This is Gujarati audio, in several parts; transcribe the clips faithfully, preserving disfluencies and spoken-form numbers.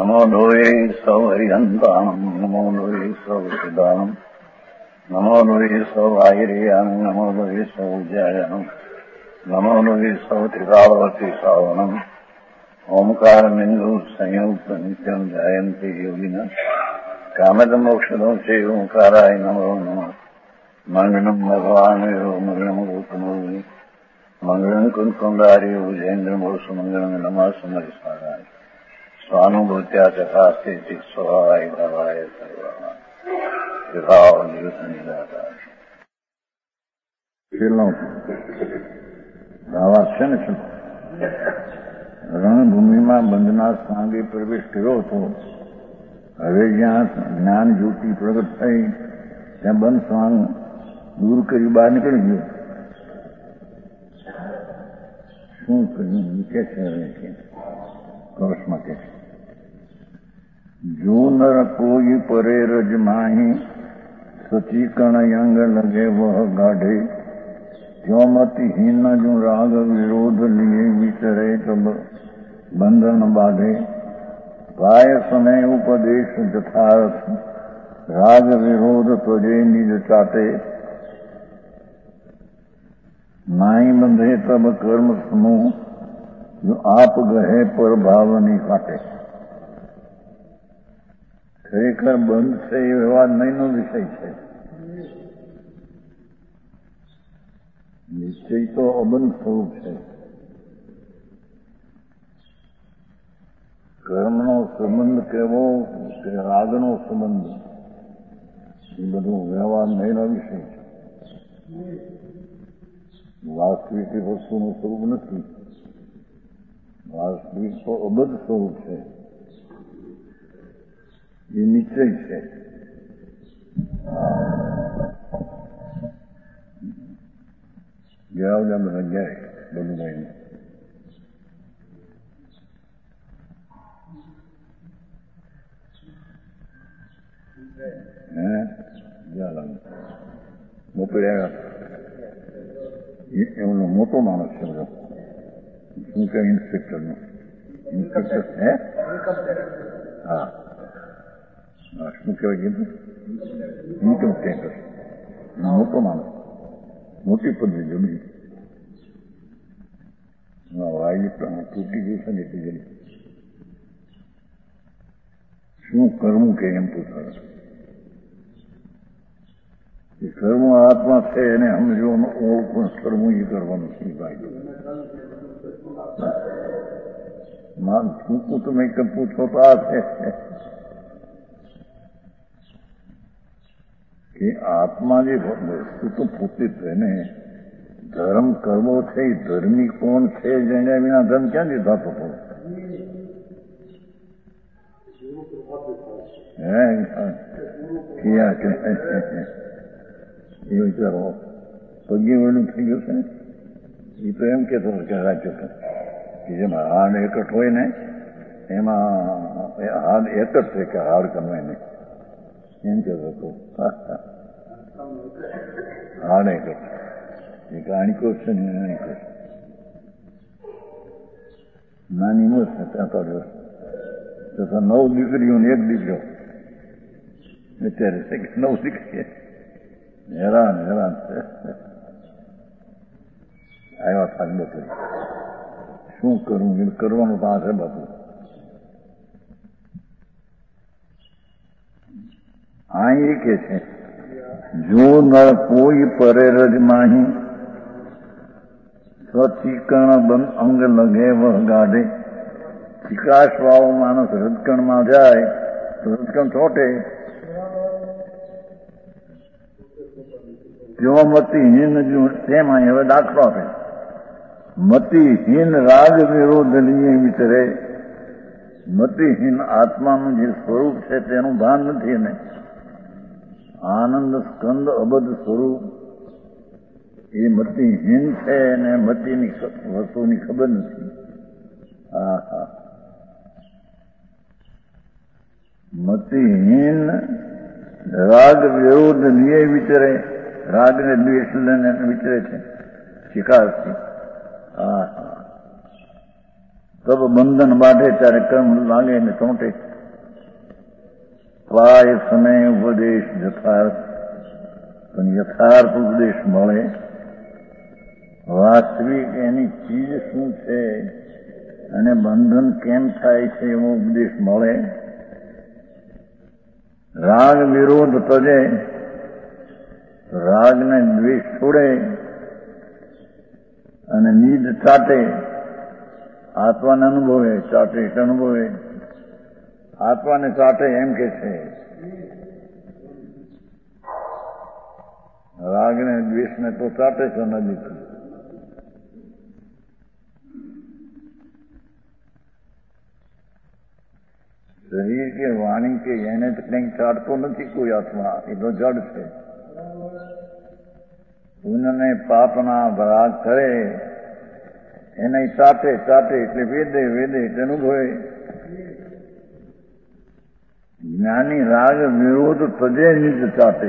નમો લોહે સૌ હરિહંતાણમ નમો લોહે સૌ સિદ્ધાણમ નમો લોહે સૌ આયર્યાણમ નમો લોહે સૌ જયાણમ નમો લોહે સૌ ત્રિકાવતી સાવણમ ઓમકાર બિંદુ સંયુક્ત નિત્યમ જાયંતી યોગિના કામદ મોક્ષદો છે ઓંકારાય નમો નમઃ મંગલમ ભગવાન મંગલમ ગૌતમોહિ મંગલમ કુંકુંડાર્ય ભુજેન્દ્રમો સુમંગલમ નમઃ સમરિસ્મરાય સ્વાનુભૂત્યા ચકાસ્તે સ્વાય ભવાય સર્વા વિભાવ નિદાતા છેલ્લો દાવા છે ને છે રણભૂમિમાં બંધના સાંગે પ્રવેશ કર્યો હતો. હવે જ્યાં જ્ઞાન જ્યોતિ પ્રગટ થઈ ત્યાં બંધ સ્વાંગ દૂર કરી બહાર નીકળી ગયો. શું કર્યું કે છે હવે કે કૌશમાં કે જો નર કોઈ પરે રજ માહી સચીકણ અંગ લગે વહ ગાઢે ત્યોમતિહીન જો રાગ વિરોધ લીએ વિચરે તબ બંધન બાંધે પાય સમય ઉપદેશ જથાર્થ રાગ વિરોધ ત્વજે નિજ ચાતે નાઈ બંધે તબ કર્મ સમૂહ જો આપ ગહે પર ભાવની કાટે. ખરેખર બંધ છે એ વ્યવહાર નહીંનો વિષય છે. નિશ્ચય તો અબંધ સ્વરૂપ છે. કર્મનો સંબંધ કેવો કે રાગનો સંબંધ એ બધું વ્યવહાર નહીંનો વિષય છે. વાસ્તવિક વસ્તુનું સ્વરૂપ નથી. વાસ્તવિક તો અબદ્ધ સ્વરૂપ છે. એ નિશ્ચય છે. ગયા બધા બધા જાય બધું ભાઈને હે ગયા લાગે મોકલ્યા. એમનો મોટો માણસ છે બધો. શું કે ઇન્સ્પેક્ટરનો ઇન્સ્પેક્ટર હે હા હા શું કહેવાય કીધું ઇન્કમ ટેક્સ મોટો માણસ મોટી પદવી જમી વાયુ તૂટી ગયું છે ને એટલી જડી. શું કરવું કે એમ પૂછાય. એ કર્મ આત્મા છે એને સમજવાનું ઓળખું કરવું એ કરવાનું શું ભાઈ. માન શું તમે કેમ પૂછો તો આ છે કે આત્મા જે વસ્તુ તો પોતે છે ને ધર્મ કરવો છે એ ધર્મી કોણ છે જેને વિના ધર્મ ક્યાંથી થતો હતો. હે ક્યાં કે એ વિચારો પગે વળ્યું થઈ ગયું છે ને એ તો એમ કેતો કે રાજ્ય કે જેમાં હાડ એકઠ હોય ને એમાં હાડ એક જ છે કે હાડ કમાય નહીં એમ કેતો હતો. હાડ એકઠ એક આણીકો છે ને આણીકો નાની મોસ છે ત્યાં તો નવ દીકરીઓ ને એક દીકરો અત્યારે છે કે નવ દીકરી હેરાન હેરાન છે. આવ્યા થાક બપોરે શું કરવું એ કરવાનું તો આ છે બાપુ. આ એ કે છે જો ન કોઈ પરે રજ માહી સ્વચીકણ બંધ અંગ લગે વહ ગાઢે. ચિકાશ વાળો માણસ રજકણમાં જાય તો રજકણ ચોટે. જો મતિહીન જો તેમાં હવે દાખલો આપે મતિહીન રાગ વિરોધ લીએ વિચરે. મતિહીન આત્માનું જે સ્વરૂપ છે તેનું ભાન નથી એને. આનંદ સ્કંદ અબદ્ધ સ્વરૂપ એ મતિહીન છે અને મતિની વસ્તુની ખબર નથી. હા હા મતિહીન રાગ વિરોધ લીએ વિચરે. રાગ ને દ્વેષ લઈને વિચરે છે શિકારથી. હા હા તબ બંધન બાંધે ત્યારે કર્મ લાગે ને ચોંટે. પ્રાય સમય ઉપદેશ યથાર્થ, પણ યથાર્થ ઉપદેશ મળે, વાસ્તવિક એની ચીજ શું છે અને બંધન કેમ થાય છે એવો ઉપદેશ મળે, રાગ વિરોધ તજે, રાગને દ્વેષ છોડે અને નિજ ચાટે, આત્માને અનુભવે, ચાટે એટલે અનુભવે, આત્માને ચાટે એમ કે છે. રાગને દ્વેષને તો ચાટે છે નજીક. શરીર કે વાણી કે એને તો કંઈક ચાટતો નથી કોઈ આત્મા, એ તો જડ છે. પુણ્યને પાપના રાગ કરે એને ચાટે, ચાટે એટલે વેદે, વેદે એટલે અનુભવે. જ્ઞાની રાગ વિરોધ તજે નિજ ચાટે.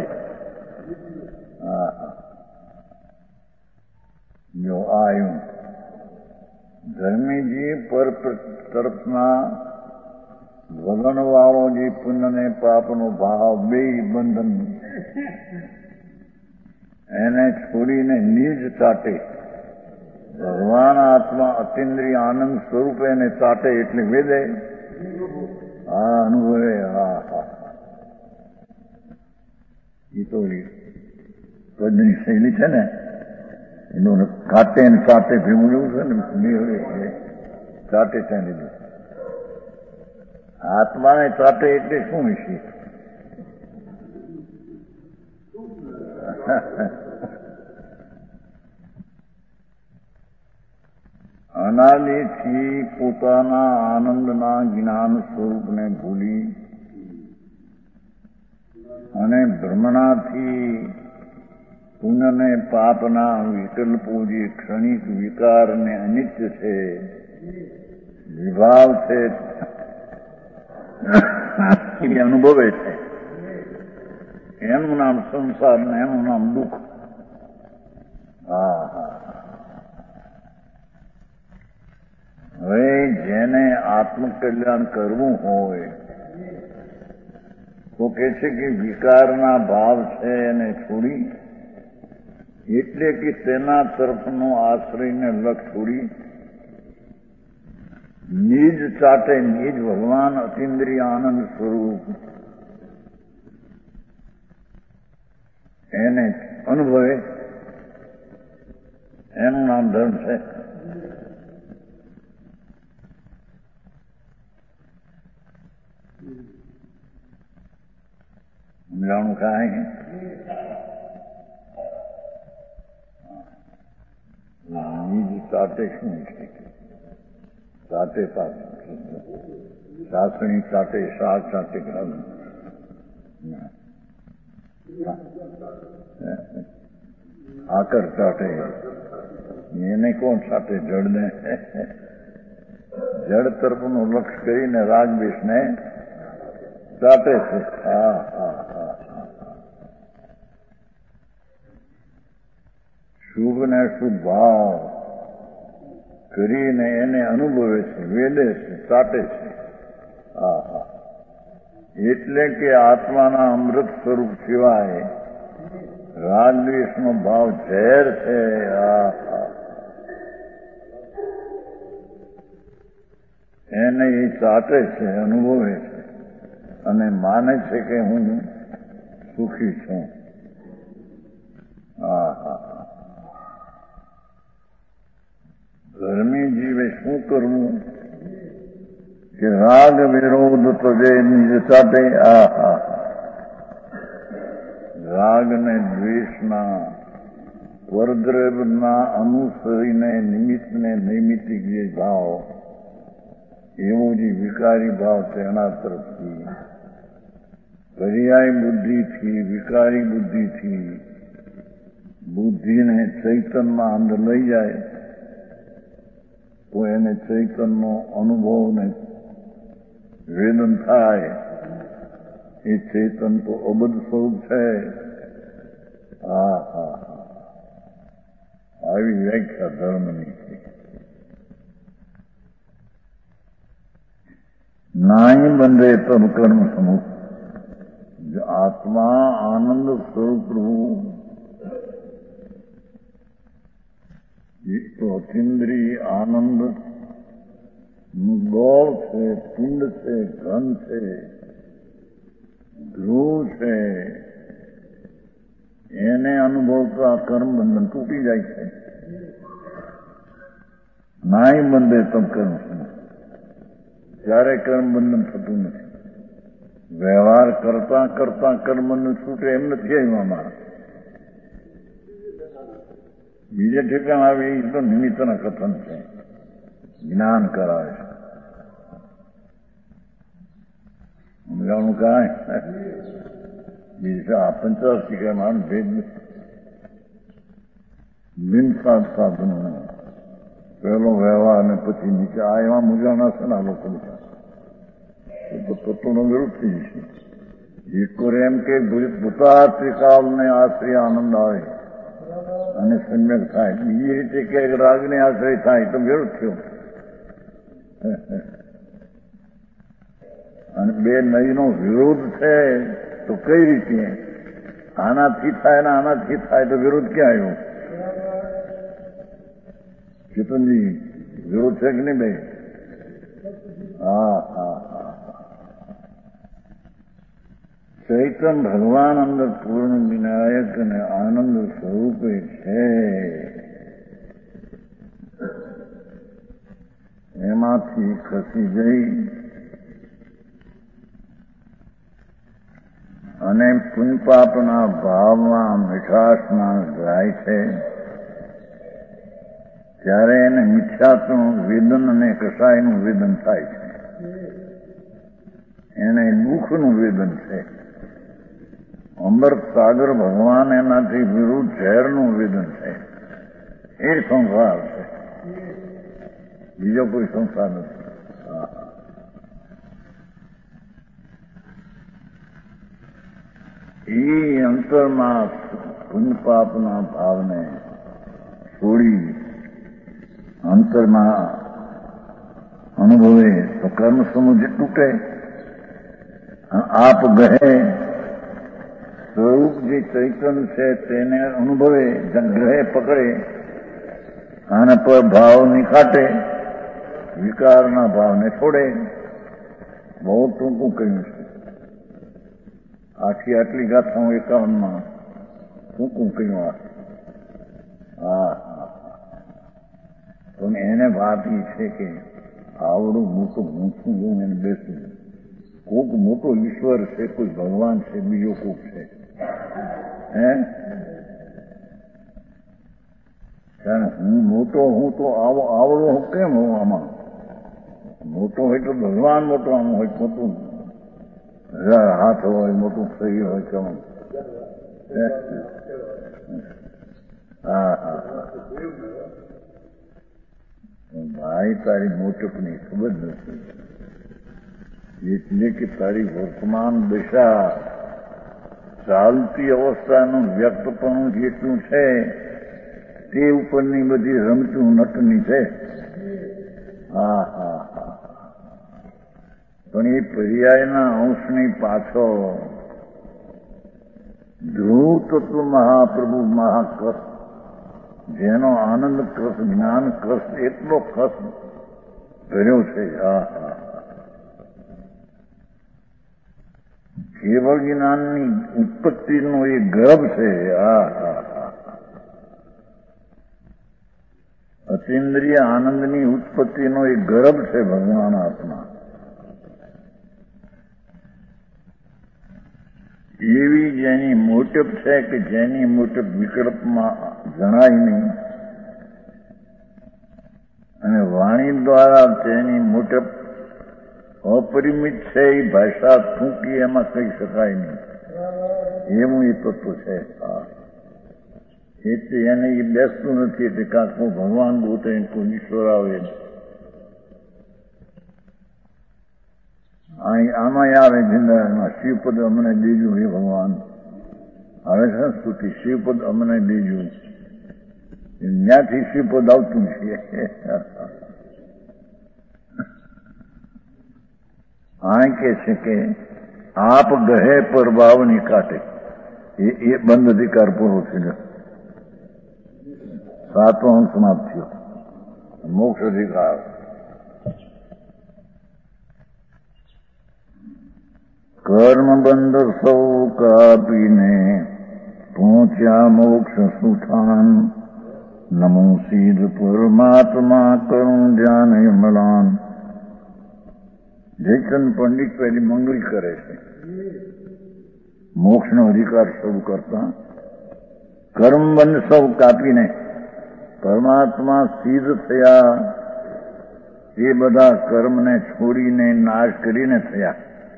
જો આયું ધર્મીજી પર તરફના વલણ વાળો જે પુણ્ય ને પાપનો ભાવ બે બંધન એને છોડીને નિજ ચાટે. ભગવાન આત્મા અતિન્દ્રિય આનંદ સ્વરૂપે એને ચાટે એટલે વેદે. હા અનુભવે. હા હા એ તો પદની શૈલી છે ને, એનું કાટે ને ચાટે ભીમું એવું છે ને, ચાટે ત્યાં લીધું. આત્માને ચાટે એટલે શું વિશે? અનાદિથી પોતાના આનંદના જ્ઞાન સ્વરૂપને ભૂલી અને ભ્રમણાથી પુણ્યને પાપના વિકલ્પો જે ક્ષણિક વિકારને અનિત્ય છે, વિભાવ છે, એ અનુભવે છે. એનું નામ સંસાર ને એનું નામ દુઃખ. હા હા હવે જેને આત્મકલ્યાણ કરવું હોય તો કે છે કે વિકારના ભાવ છે એને છોડી, એટલે કે તેના તરફનો આશ્રયને લક્ષ છોડી નિજ ચાટે, નિજ ભગવાન અતિન્દ્રિય આનંદ સ્વરૂપ એને અનુભવે. એનું નામ ધર્મ છે. સમજાણું કાંઈ નિજ ચાટે શું છે? ચાટે સાસણી ચાટે, શાક ચાટે, આકર ચાટે, એને કોણ ચાટે? જડને. જડ તરફનું લક્ષ કરીને રાગદ્વેષને ચાટે છે. હા હા હા શુભ ને શુભ ભાવ કરીને એને અનુભવે છે, વેદે છે, ચાટે છે. હા હા એટલે કે આત્માના અમૃત સ્વરૂપ સિવાય રાગદ્વેષનો ભાવ ઝેર છે. હા હા એને એ ચાટે છે, અનુભવે છે અને માને છે કે હું સુખી છું. હા હા ધર્મી જીવે શું કરવું કે રાગ વિરોધ તજે નિજ ચાટે. આ હા રાગ ને દ્વેષના પરદ્રવ્યના અનુસરીને નિમિત્તને નૈમિત્તિક જે ભાવ, એવો જે વિકારી ભાવ છે એના તરફથી પર્યાય બુદ્ધિથી, વિકારી બુદ્ધિથી બુદ્ધિને ચૈતનમાં અંદર લઈ જાય તો એને ચૈતનનો અનુભવ ને વેદન થાય. એ ચેતન તો અબધ સ્વરૂપ છે. હા હા આવી વ્યાખ્યા ધર્મની છે. નાહી બંધે તબ કર્મ સમૂહ, आत्मा आनंद स्वरूप प्रभु ये तो अतीन्द्रिय आनंद गौर से, पिंड से, घन से, ध्रुव से એને અનુભવ તો આ કર્મ બંધન તૂટી જાય છે. નાય બંધે તમ કર્મ ત્યારે કર્મ બંધન થતું નથી. વ્યવહાર કરતા કરતા કર્મ બંધન છૂટે એમ નથી આવ્યું. બીજે ઠેકાણ આવે એ તો નિમિત્તના કથન છે, જ્ઞાન કરાવે છે. સમજાવવાનું કાંઈ બીજા આ પંચાશીમાં ભેદ બિન સાત સાધનો પહેલો વ્યવહાર અને પછી નીચે આ એવા મૂંઝાણા છે ને આ લોકો તો તત્વનો વિરોધ થઈ જશે. એક એમ કે ભૂતા ત્રિકાળને આશ્રય આનંદ આવે અને સમ્યક થાય, બીજી રીતે કે રાગને આશ્રય થાય તો વિરોધ થયો. અને બે નદીનો વિરોધ છે તો કઈ રીતે આનાથી થાય ને આનાથી થાય તો વિરોધ ક્યાં આવ્યો? ચેતનજી વિરોધ છે કે નહીં ભાઈ? હા હા હા. ચૈતન ભગવાન અંદર પૂર્ણ વિનાયક અને આનંદ સ્વરૂપે છે. એમાંથી ખસી જઈ અને પુણ્યપાપના ભાવમાં મીઠાશમાં જાય છે ત્યારે એને મિથ્યાત્વનું વેદન અને કસાયનું વેદન થાય છે. એને દુઃખનું વેદન છે. અમૃત સાગર ભગવાન એનાથી વિરુદ્ધ ઝેરનું વેદન છે. એ સંસાર છે, બીજો કોઈ સંસાર નથી. એ અંતરમાં પુણ્યપાપના ભાવને છોડી અંતરમાં અનુભવે તો કર્મ સમુદ્ર તૂટે. આપ ગહે સ્વરૂપ જે ચૈતન્ય છે તેને અનુભવે, ગ્રહે પકડે અને પર ભાવ નિકાટે, વિકારના ભાવને છોડે. બહુ ટૂંકું કહ્યું છે. આખી આટલી ગાથા હું એકાવનમાં ટૂંકું કહ્યું. હા હા. પણ એને વાત એ છે કે આવડું મોટું મૂછું જોઉં એને બેસું. કોક મોટો ઈશ્વર છે, કોઈ ભગવાન છે, બીજો કોક છે. હે હું મોટો હું તો આવો આવડો હું કેમ હું આમાં? મોટો હોય તો ભગવાન મોટો આમ હોય, મોટું હાથ હોય, મોટું શરીર હોય કેમ? હા હા. ભાઈ તારી મોટપની ખબર નથી, એટલે કે તારી વર્તમાન દશા ચાલતી અવસ્થાનું વ્યક્તપણું જેટલું છે તે ઉપરની બધી રમતું નટની છે. હા હા હા. પણ એ પર્યાયના અંશની પાછળ ધ્રુવ તત્વ મહાપ્રભુ મહાકસ, જેનો આનંદ કસ, જ્ઞાન કસ, એટલો કસ ભર્યો છે. હા હા. કેવળ જ્ઞાનની ઉત્પત્તિનો એ ગર્ભ છે. હા હા હા. અતીન્દ્રિય આનંદની ઉત્પત્તિનો એ ગર્ભ છે ભગવાન આત્મા. એવી જેની મોટપ છે કે જેની મોટપ વિકલ્પમાં જણાય નહીં, અને વાણી દ્વારા તેની મોટપ અપરિમિત છે. એ ભાષા થૂંકી એમાં કહી શકાય નહીં, એવું એ તત્વ છે. એટલે એને એ બેસતું નથી. એટલે કાંક ભગવાન ગોતે, કોઈ ઈશ્વર આવે. આમાં આવે જિંદગીમાં શિવપદ અમને દેજો હે ભગવાન. હવે સંસ્કૃતિ શિવપદ અમને દેજો, ત્યાંથી શિવપદ આવતું છે. આ કે છે કે આપ ગહે પર બાવની કાટે એ એ બંધ અધિકાર પૂરો થયો. સાતમો અંક સમાપ્ત થયો. મોક્ષ અધિકાર. કર્મ બંધ સૌ કાપીને પહોંચ્યા મોક્ષ સુઠાન. નમો સીધ પરમાત્મા કરું ધ્યાન અમલાન. જયચંદ પંડિત પહેલી મંગળી કરે છે મોક્ષનો અધિકાર શરૂ કરતા. કર્મ બંધ સૌ કાપીને પરમાત્મા સિદ્ધ થયા. એ બધા કર્મને છોડીને નાશ કરીને થયા.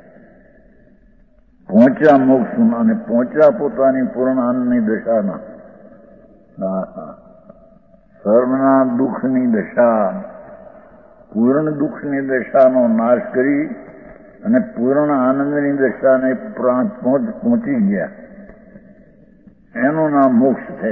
પહોંચ્યા મોક્ષમાં અને પહોંચ્યા પોતાની પૂર્ણ આનંદની દશામાં. સર્વના દુઃખની દશા, પૂર્ણ દુઃખની દશાનો નાશ કરી અને પૂર્ણ આનંદની દશાને પહોંચી ગયા. એનું નામ મોક્ષ છે.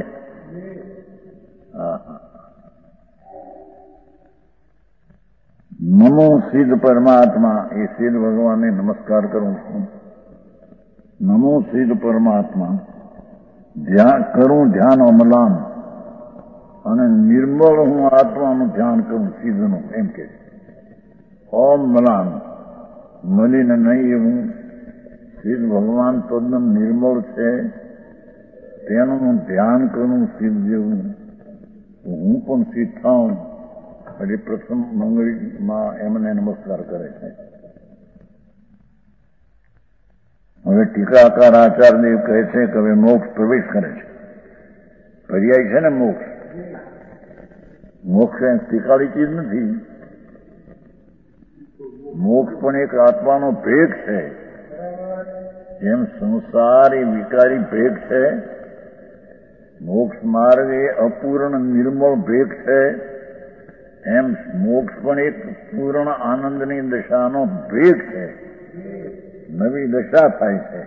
નમો સિદ્ધ પરમાત્મા. એ સિદ્ધ ભગવાનને નમસ્કાર કરું છું. નમો સિદ્ધ પરમાત્મા. ધ્યાન કરું ધ્યાન અમલાન. અને નિર્મળ હું આત્માનું ધ્યાન કરું સિદ્ધનું. એમ કે ઓમ મલાન મલિન નહીં એવું સિદ્ધ ભગવાન તદ્દન નિર્મળ છે. તેનું હું ધ્યાન કરું સિદ્ધ જેવું. હું પણ સિદ્ધ થાઉં. એટલે પ્રથમ મંગળીમાં એમને નમસ્કાર કરે છે. હવે ટીકાકાર આચાર્યદેવ કહે છે કે હવે મોક્ષ પ્રવેશ કરે છે. પર્યાય છે ને મોક્ષ. મોક્ષ ટીકાળી ચીજ નથી. મોક્ષ પણ એક આત્માનો ભેગ છે. જેમ સંસાર એ વિકારી ભેગ છે, મોક્ષ માર્ગ એ અપૂર્ણ નિર્મળ ભેગ છે, એમ મોક્ષ પણ એક પૂર્ણ આનંદની દશાનો ભેગ છે. નવી દશા થાય છે.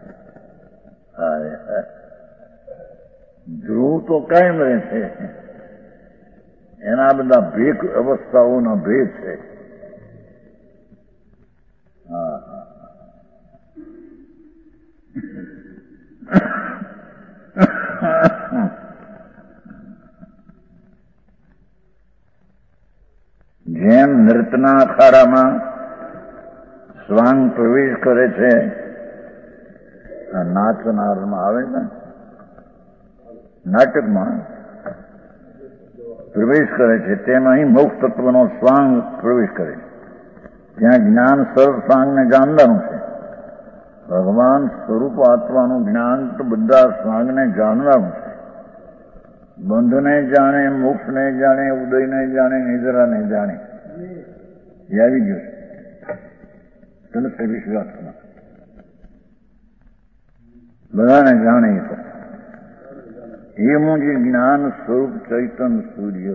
ધ્રુવ તો કાયમ રહે છે. એના બધા ભેગ અવસ્થાઓના ભેગ છે. જેમ નૃત્યના અખાડામાં સ્વાંગ પ્રવેશ કરે છે, નાચનારમાં આવે ને નાટકમાં પ્રવેશ કરે છે, તેમ અહીં મોક્ષ તત્વનો સ્વાંગ પ્રવેશ કરે છે. ત્યાં જ્ઞાન સર્વ સ્વાંગને જાણવાનું છે. ભગવાન સ્વરૂપ આત્માનું જ્ઞાન તો બધા સ્વાંગને જાણવાનું છે. બંધને જાણે, મોક્ષને જાણે, ઉદયને જાણે, નિદ્રાને જાણે. એ આવી ગયું છે તને વિશ્વાસમાં. બધાને જાણે તો એનું જે જ્ઞાન સ્વરૂપ ચૈતન સૂર્ય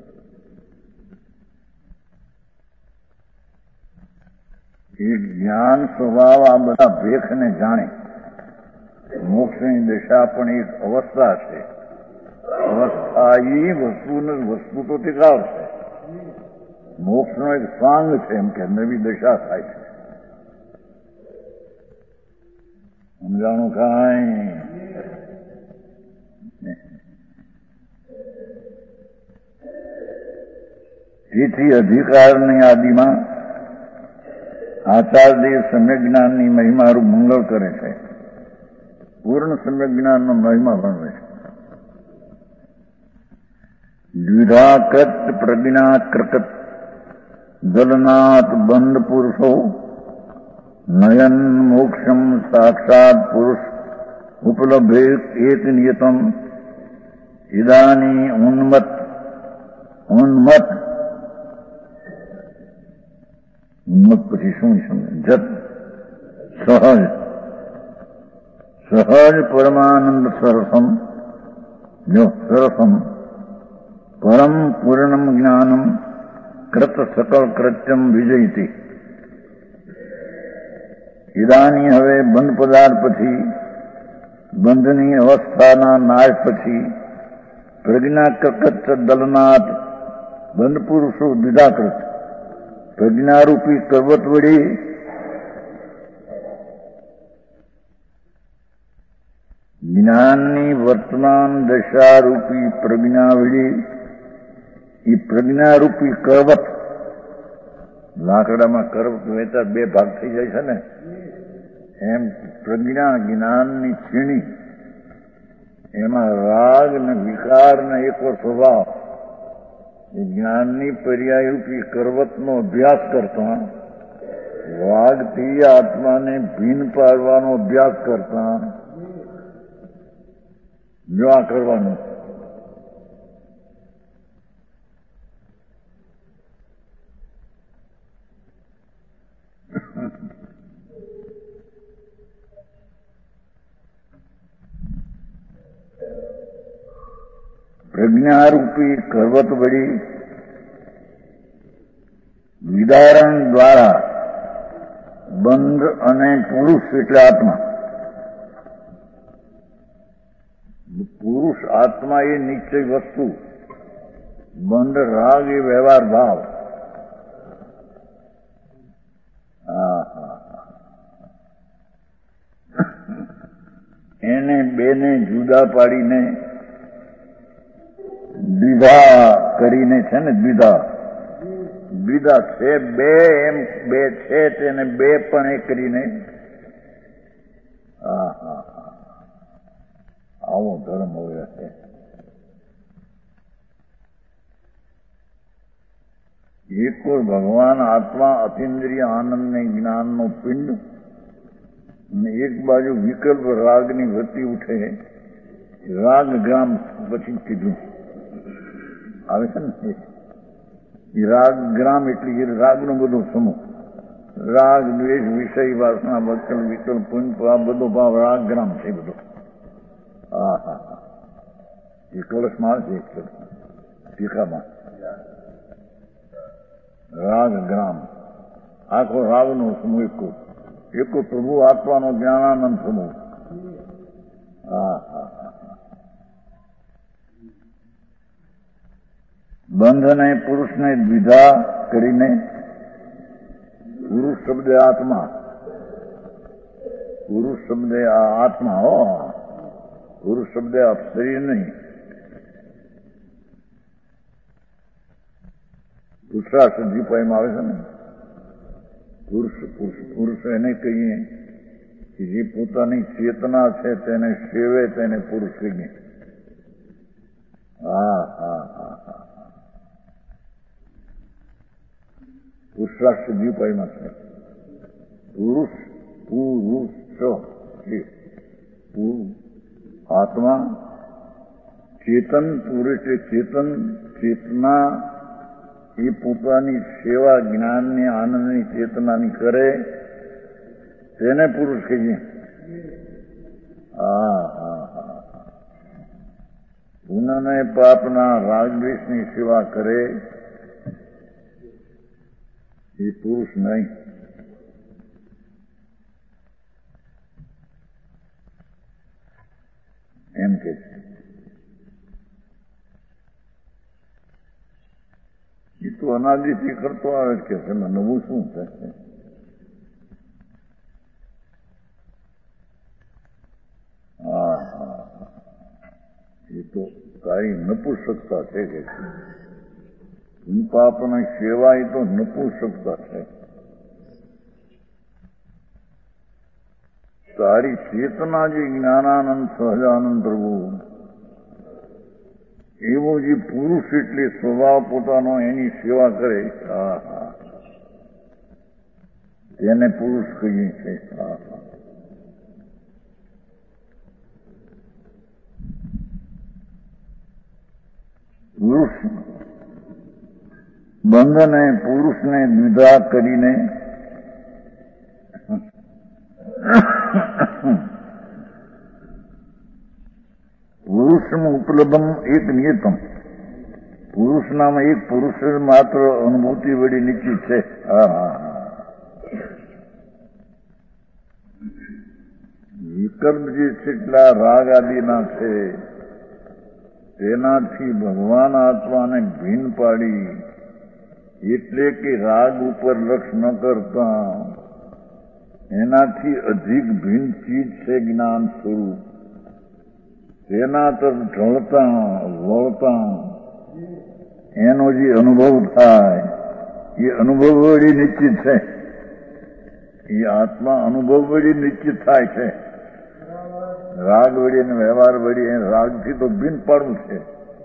એ જ્ઞાન સ્વભાવ આ બધા ભેખને જાણે. મોક્ષની દશા પણ એક અવસ્થા છે. અવસ્થા એ વસ્તુ વસ્તુ તો ટીકાવ છે. મોક્ષનો એક સાંગ છે. એમ કે નવી દશા થાય છે. સમજાણું કાંઈ? તેથી અધિકારની આદિમાં આચાર્યદેવ સમ્યક જ્ઞાનની મહિમારૂપ મંગળ કરે છે. પૂર્ણ સમ્યક જ્ઞાનનો મહિમા વર્ણવે છે. દ્વિધાકૃત પ્રજ્ઞાકૃત દલનાથ બંધ પુરુષો નયન મોક્ષમ સાક્ષાત પુરુષ ઉપલબ્ધે એક નિયતમ ઇદાની ઉન્મત ઉન્મત ઉન્મત પછી શું સમજે? જત સહજ સહજ પરમાનંદ સરસમ જો સરસમ પરમ પૂર્ણમ જ્ઞાનમ કૃત સકલ કૃત્યમ વિજયતી. ઇદાની હવે બંધ પદાર્થ પછી, બંધની અવસ્થાના નાશ પછી પ્રજ્ઞાકૃત દલનાથ બંધ પુરુષો દ્વિધાકૃત પ્રજ્ઞારૂપી કરવત વડે જ્ઞાનની વર્તમાન દશારૂપી પ્રજ્ઞાવળી, એ પ્રજ્ઞારૂપી કરવત, લાકડામાં કરવત વહેતા બે ભાગ થઈ જાય છે ને, એમ પ્રજ્ઞા જ્ઞાનની છીણી, એમાં રાગ ને વિકાર ને એકો સ્વભાવ, એ જ્ઞાનની પર્યાયરૂપી કરવતનો અભ્યાસ કરતા, વાગથી આત્માને ભીન પાડવાનો અભ્યાસ કરતા, જો આ કરવાનું. પ્રજ્ઞારૂપી કરવત વળી વિદારણ દ્વારા બંધ અને પુરુષ એટલે આત્મા, પુરુષ આત્મા એ નિશ્ચય વસ્તુ, બંધ રાગ એ વ્યવહાર ભાવ. એને બેને જુદા પાડીને દ્વિધા કરીને છે ને, દ્વિધા દ્વિધા છે બે, એમ બે છે તેને બે પણ એ કરીને હા હા આવો ધર્મ હોય છે. એક ભગવાન આત્મા અતિન્દ્રિય આનંદ ને જ્ઞાનનો પિંડ, અને એક બાજુ વિકલ્પ રાગની વૃત્તિ ઉઠે, રાગ ગ્રામ પછી કીધું આવે છે ને, એ રાગ ગ્રામ એટલે એ રાગનો બધો સમૂહ, રાગ દ્વેષ વિષય વાસના વકલ વિકલ્પ પુંજ આ બધો ભાવ રાગ ગ્રામ છે બધો. હા હા હા એ કળશમાં છે, ટીકામાં રાગ ગ્રામ આખો રાગનો સમૂહ એકો એકો પ્રભુ આત્માનો જ્ઞાનાનંદ સમૂહ. હા હા હા બંધ અને પુરુષને દ્વિધા કરીને, પુરુષ શબ્દ આત્મા, પુરુષ શબ્દ આ આત્મા હો, પુરુષ શબ્દ આપ શરીર નહીં. પુરુષાર્થ દીપાઈમાં આવે છે ને, પુરુષ પુરુષ પુરુષ એને કહીએ કે જે પોતાની ચેતના છે તેને સેવે તેને પુરુષ કહીએ. હા હા હા હા પુરુષાર્થ દીપાઈમાં છે. પુરુષ પુરુષ આત્મા ચેતન, પુરુષ ચેતન, ચેતના એ પોતાની સેવા જ્ઞાનની આનંદની ચેતનાની કરે તેને પુરુષ કહીએ. હા હા હા પુનઃ પાપના રાગદ્વેષની સેવા કરે એ પુરુષ નહીં. એમ કે એ તો અનાદિથી કરતો આવે કે છે, નવું શું થશે? હા હા એ તો તારી નપુંસકતા છે કે પાપની સેવા એ તો નપુંસકતા છે. તારી ચેતના જે જ્ઞાનાનંદ સહજાનંદ પ્રભુ એવો જે પુરુષ એટલે સ્વભાવ પોતાનો એની સેવા કરે, હા હા તેને પુરુષ કહીએ છે. હા હા પુરુષ બંધને પુરુષને દ્વિધા કરીને પુરુષમ ઉપલબ્ધમ એક નિયતમ, પુરુષનામાં એક પુરુષ માત્ર અનુભૂતિ વળી નિશ્ચિત છે. હા હા વિકલ્પ જે કેટલા રાગ આદિના છે તેનાથી ભગવાન આત્માને ભીન પાડી, એટલે કે રાગ ઉપર લક્ષ ન કરતા એનાથી અધિક ભિન્ન ચીજ છે જ્ઞાન સ્વરૂપ. તેના તરફ ઢળતા વળતા એનો જે અનુભવ થાય એ અનુભવ વળી નિશ્ચિત છે. એ આત્મા અનુભવ વળી નિશ્ચિત થાય છે. રાગ વળી અને વ્યવહાર વળી એ રાગથી તો ભિન્ન પાડવું છે.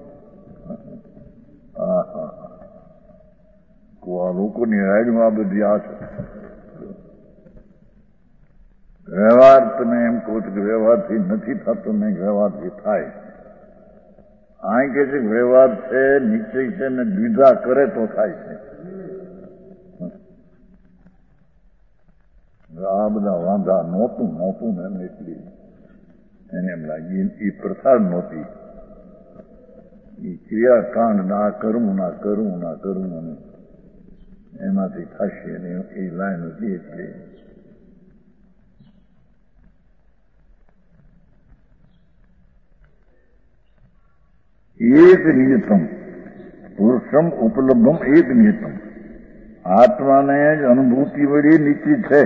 આ લોકોની રાઈડમાં આ બધી આ છે. વ્યવહાર તમે એમ કહો છો કે વ્યવહારથી નથી થતો, નહીં વ્યવહારથી થાય. આ કે છે વ્યવહાર છે, નિશ્ચય છે ને દ્વિધા કરે તો થાય છે. આ બધા વાંધા નહોતું નહોતું ને એમ એટલી એને એમ લાગી એ પ્રથા નહોતી. એ ક્રિયાકાંડ ના કરવું ના કરવું ના કરવું અને એમાંથી થશે અને એ લાઈન હતી એટલે એક નિયતમ પુરુષમ ઉપલબ્ધમ એક નિયતમ. આત્માને જ અનુભૂતિ વળી નિશ્ચિત છે.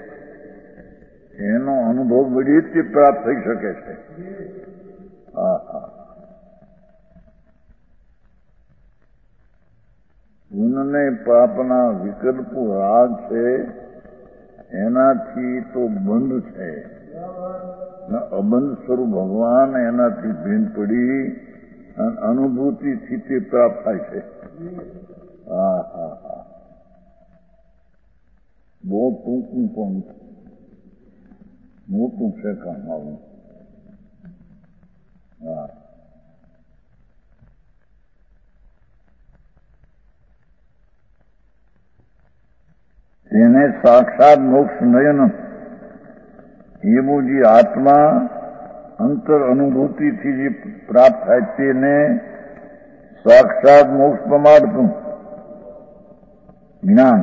એનો અનુભવ વળી જ પ્રાપ્ત થઈ શકે છે. હા હા પુણ્યને પાપના વિકલ્પો રાગ છે એનાથી તો બંધ છે. અબંધ સ્વરૂપ ભગવાન એનાથી ભીન પડી અનુભૂતિથી તે પ્રાપ્ત થાય છે. હા હા હા બહુ ટૂંકું પણ મોટું છે કામ આવું. હા તેને સાક્ષાત મોક્ષ નયન એવું જે આત્મા અંતર અનુભૂતિથી જે પ્રાપ્ત થાય તેને સાક્ષાત મોક્ષ પ્રમાડતું જ્ઞાન.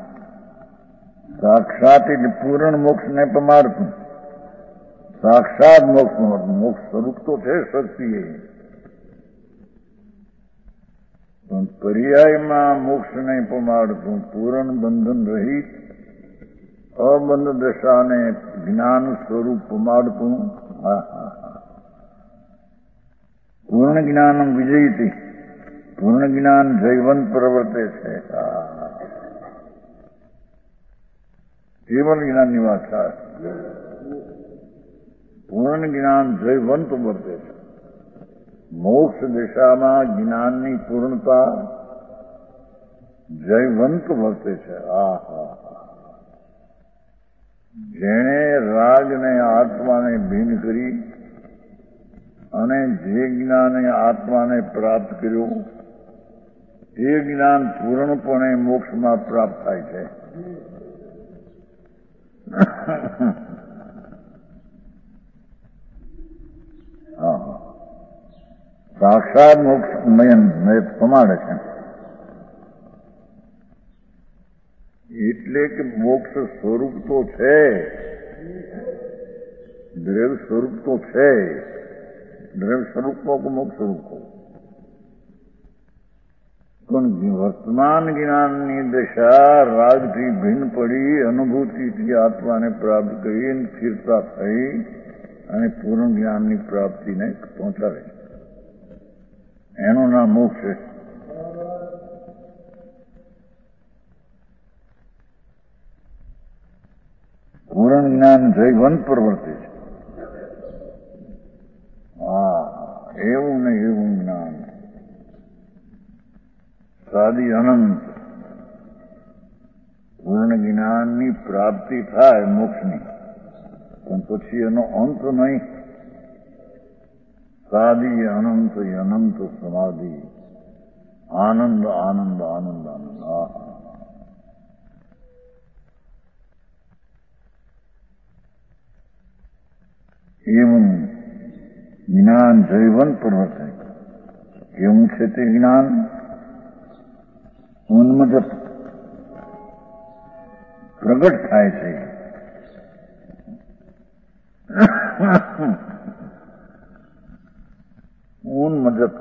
સાક્ષાત એટલે પૂર્ણ મોક્ષને પ્રમાડતું. સાક્ષાત મોક્ષ પ્રમાડતું. મોક્ષ સ્વરૂપ તો છે શક્તિ એ, પણ પર્યાયમાં મોક્ષને પ્રમાડતું પૂર્ણ બંધન રહિત અબંધ દશાને જ્ઞાન સ્વરૂપ પ્રમાડતું. હા હા હા પૂર્ણ જ્ઞાન વિજયતી. પૂર્ણ જ્ઞાન જૈવંત પ્રવર્તે છે. કેવલ જ્ઞાનની વાત થાય. પૂર્ણ જ્ઞાન જૈવંત વર્તે છે. મોક્ષ દિશામાં જ્ઞાનની પૂર્ણતા જયવંત વર્તે છે. આ હા જેણે રાગને આત્માને ભીન કરી અને જે જ્ઞાને આત્માને પ્રાપ્ત કર્યું એ જ્ઞાન પૂર્ણપણે મોક્ષમાં પ્રાપ્ત થાય છે. હા હા સાક્ષાત મોક્ષ નયન પ્રમાણે છે. એટલે કે મોક્ષ સ્વરૂપ તો છે, દ્રવ્ય સ્વરૂપ તો છે. દ્રવ્ય સ્વરૂપ કહો કે મોક્ષ સ્વરૂપ કહો, પણ વર્તમાન જ્ઞાનની દશા રાગથી ભિન્ન પડી અનુભૂતિથી આત્માને પ્રાપ્ત કરી સ્થિરતા થઈ અને પૂર્ણ જ્ઞાનની પ્રાપ્તિને પહોંચાડે એનું નામ મોક્ષ છે. પૂર્ણ જ્ઞાન જૈવંત પ્રવર્તે છે. હા એવું ને એવું જ્ઞાન સાદી અનંત પૂર્ણ જ્ઞાનની પ્રાપ્તિ થાય મોક્ષની, પણ પછી એનો અંત નહીં. સાદી અનંત અનંત સમાધિ આનંદ આનંદ આનંદ આનંદ. હા એવું જ્ઞાન જૈવંત પ્રવર્તે. કેવું છે તે જ્ઞાન? ઉન્મદત પ્રગટ થાય છે. ઉન્મદત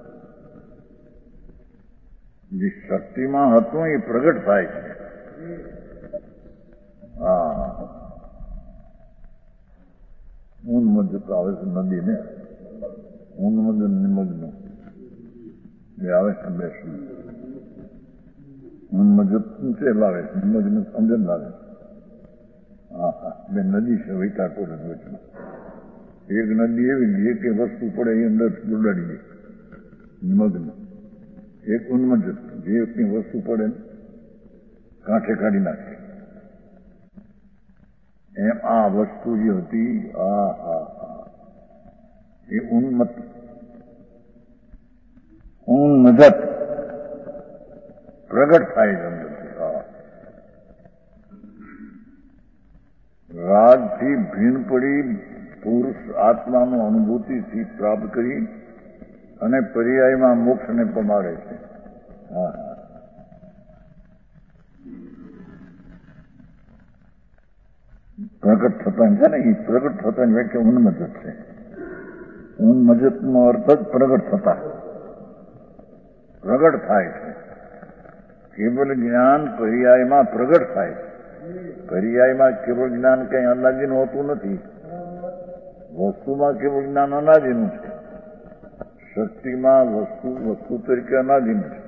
જે શક્તિમાં હતું એ પ્રગટ થાય છે. હા ઉન્મદત આવે છે નદીને. ઉન્મદ નિમગ્ન એ આવે છે બે શબ્દ. ઉન્મદ ઊંચે લાવે છે, નિમગ્ન અંદર લાવે છે. હા હા, બે નદી છે વૈતાપુર વચમાં. એક નદી એવી એક વસ્તુ પડે એ અંદર ઉડાડી દે નિમગ્ન. એક ઉન્મદ જે એકની વસ્તુ પડે કાંઠે કાઢી નાખે. એમ આ વસ્તુ જે હતી આ હા હા એ ઉન્મત ઉન્મદત પ્રગટ થાય છે અંદરથી. હા, રાગથી ભીન પડી પુરુષ આત્માનું અનુભૂતિથી પ્રાપ્ત કરી અને પર્યાયમાં મોક્ષને પમાડે છે. હા હા, પ્રગટ થતા છે ને, એ પ્રગટ થતાની વ્યાખ્યા ઉન્મજત છે. ઉન્મજતનો અર્થ જ પ્રગટ થતા, પ્રગટ થાય છે. કેવલ જ્ઞાન પર્યાયમાં પ્રગટ થાય છે. પર્યાયમાં કેવળ જ્ઞાન કઈ અનાદિનું હોતું નથી. વસ્તુમાં કેવળ જ્ઞાન અનાદિનું છે. શક્તિમાં વસ્તુ વસ્તુ તરીકે અનાદિનું છે.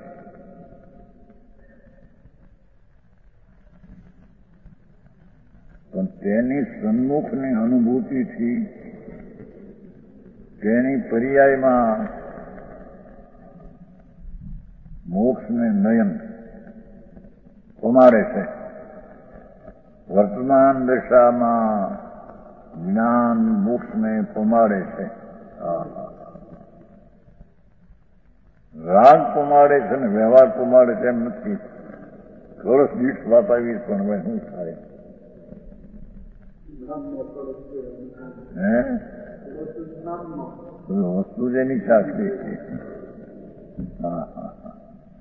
પણ તેની સન્મુખની અનુભૂતિથી તેની પર્યાયમાં મોક્ષને નયન પમાડે છે. વર્તમાન દશામાં જ્ઞાન મોક્ષને પમાડે છે. રાગ પમાડે છે ને વ્યવહાર પમાડે છે એમ નથી. કળશ દીઠ વાત આવી પણ હવે શું થાય? હે વસ્તુ જેની શાસ્ત્રી છે. હા હા હા,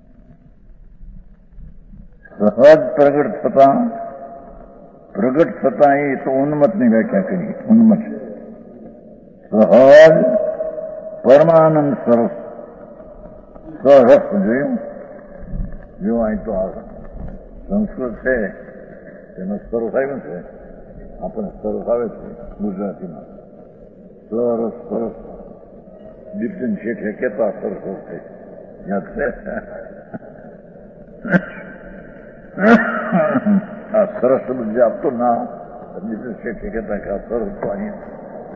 સહજ પ્રગટ થતા પ્રગટ થતા એ તો ઉન્મતની વ્યાખ્યા કરી. ઉન્મત સહજ પરમાનંદ સરસ સરસ જોયું. જો અહીં તો આ સંસ્કૃત છે તેનો સરસ આવ્યું છે. આપણે સરસ આવે છે ગુજરાતીમાં. સરસ સરસ દીપચંદ શેઠે કેતા સરસ છે યાદ છે. આ સરસ શબ્દ જે આપતો ના દીપચંદ શેઠે કેતા કે આ સરસ તો અહીંયા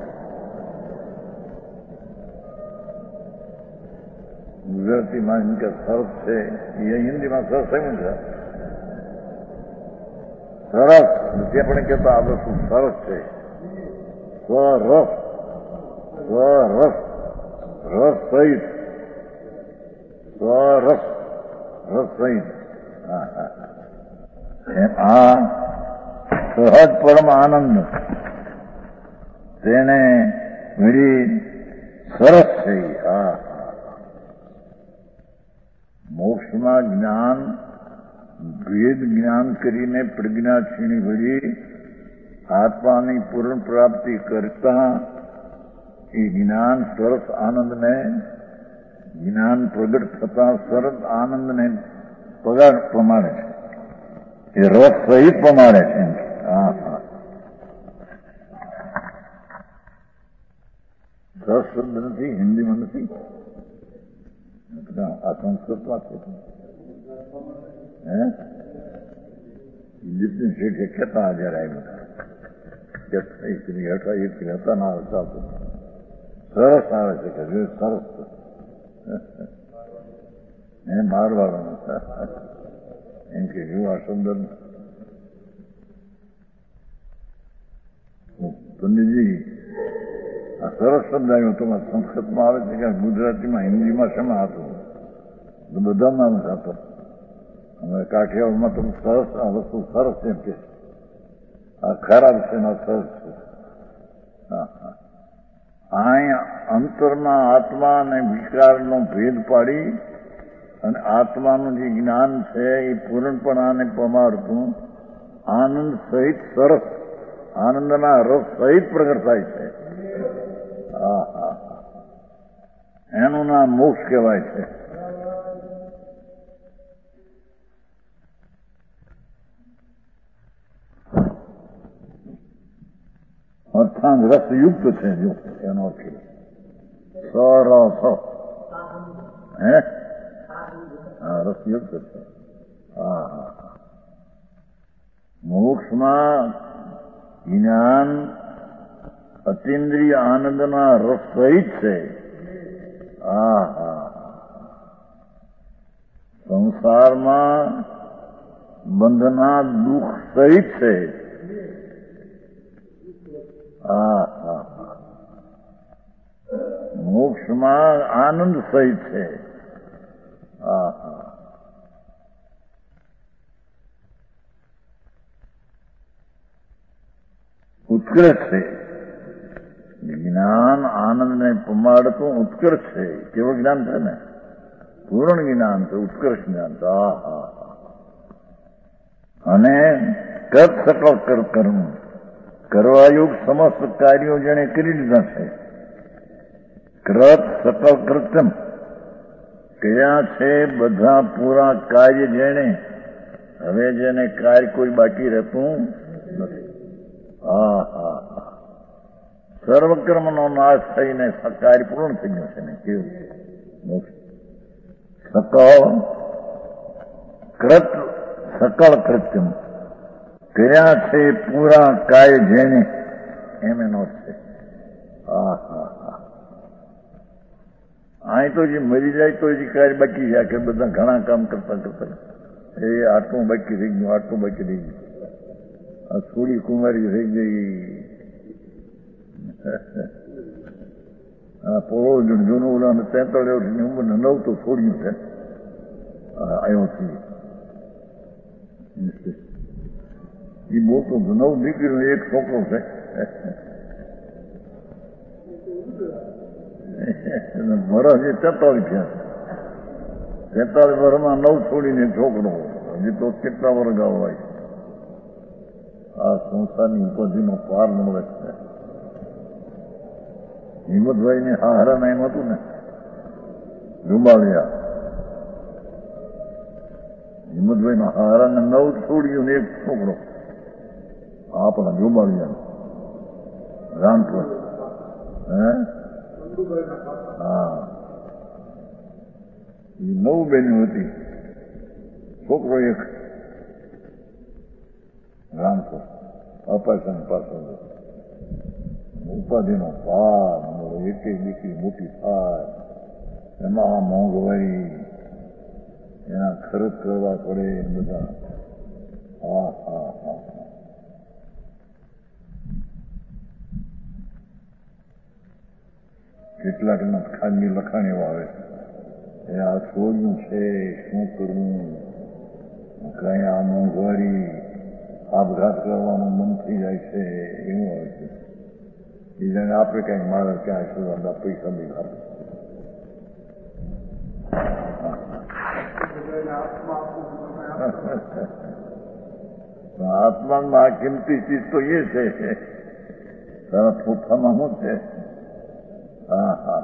ગુજરાતીમાં એમ કે સરસ છે. એ હિન્દીમાં સરસ આવ્યું છે. સરસ જે આપણે કહેતા આ વસ્તુ સરસ છે. સ્વરસ સ્વરસ રસ સહિત સ્વરસ રસ સહિત. આ સહજ પરમ આનંદ તેને મેળી સરસ છે. આ મોક્ષમાં જ્ઞાન ભેદ જ્ઞાન કરીને પ્રજ્ઞા છીણી વળી આત્માની પૂર્ણ પ્રાપ્તિ કરતા એ જ્ઞાન સરસ આનંદને જ્ઞાન પ્રગટ થતા સરસ આનંદને પગાર પમાડે છે. એ રસ સહિત પમાડે છે. હા હા, રસ શબ્દ નથી, હિન્દીમાં નથી, આ સંસ્કૃતમાં છે. હે દીપચંદ શેઠે કહેતા જયારે આવ્યું હતા ના હતા સરસ આવે છે કે જો સરસ એ મારવાનું એમ કે જો આ શબ્દ પંડિતજી આ સરસ શબ્દ આવ્યો તો સંસ્કૃતમાં આવે છે કે ગુજરાતીમાં હિન્દીમાં શેમાં હતું? બધામાં હતો. હવે કાઠિયાવાડમાં તો સરસ આ વસ્તુ સરસ એમ કે આ ખરાબ છે ને સરસ છે. હા હા, અહીંયા અંતરના આત્મા અને વિકારનો ભેદ પાડી અને આત્માનું જે જ્ઞાન છે એ પૂર્ણપણાને પમાડતું આનંદ સહિત સરસ આનંદના રસ સહિત પ્રગટ થાય છે. હા હા, એનું નામ મોક્ષ કહેવાય છે. અર્થાંત રસયુક્ત છે. જો એનો અર્થ સરસ હે હા રસયુક્ત છે હા હા હા મોક્ષમાં જ્ઞાન અતિન્દ્રિય આનંદના રસ સહિત છે હા હા સંસારમાં બંધના દુઃખ સહિત છે હા હા મોક્ષમાં આનંદ સહિત છે હા હા ઉત્કૃષ્ટ છે જ્ઞાન આનંદને પમાડતું ઉત્કૃષ્ટ છે કેવું જ્ઞાન છે ને પૂર્ણ જ્ઞાન છે ઉત્કૃષ્ટ જ્ઞાન છે હા હા અને કર સકળ કર કર્મ કરવાયુગ સમસ્ત કાર્યો જેને કરી લીધા છે કૃત સકળ કૃત્યમ કયા છે બધા પૂરા કાર્ય જેને હવે જેને કાર્ય કોઈ બાકી રહેતું નથી હા હા હા સર્વકર્મનો નાશ થઈને કાર્ય પૂર્ણ થઈ ગયો છે ને કેવું સકળ કૃત સકળ કૃત્યમ કર્યા છે પૂરા કાર્ય જેને એમ એનો છે હા હા હા અહીં તો જે મરી જાય તો જે કાર્ય બાકી છે કે બધા ઘણા કામ કરતા કરતા એ આટલું બાકી થઈ ગયું આટલું બાકી થઈ ગયું આ થોડી કુમારી થઈ ગઈ આ પોળો જૂનું ઓલા તેતાળીસ વર્ષની ઉંમરને નવ તો છોડ્યું છે આવ્યો છું એ મોટો નવ દીકરીનો એક છોકરો છે વરસ એ તેતાળીસ થયા તેતાળીસ વર્ષમાં નવ છોડીને છોકરો હજી તો કેટલા વર્ષ ગાવ હોય આ સંસારની ઉપાધિનો પાર ન મળે છે હિંમતભાઈ ને હારા એમ હતું ને રૂમાળિયા હિંમતભાઈ ના હારાને નવ છોડ્યું ને એક છોકરો આપણા રૂમાળિયા રામપુર હે હા એ નવ બેનું હતી છોકરો એક રામપુર અપાસન પાછળ ઉપાધિનો પાર એક એક દીકરી મોટી થાય એમાં મોંઘવારી એના ખર્ચ કરવા પડે બધા હા હા હા કેટલાકના ખાનગી લખાણ એવા આવે એ આ છોડ્યું છે શું કરવું કઈ આ મોંઘવારી આપઘાત કરવાનું મન થઈ જાય છે એવું આવે છે એ જાણે આપણે કંઈક મારે ક્યાં આશીર્વાદ પૈસા બી આપે આત્મામાં આ કિંમતી ચીજ તો એ છે તારા પોતામાં શું છે હા હા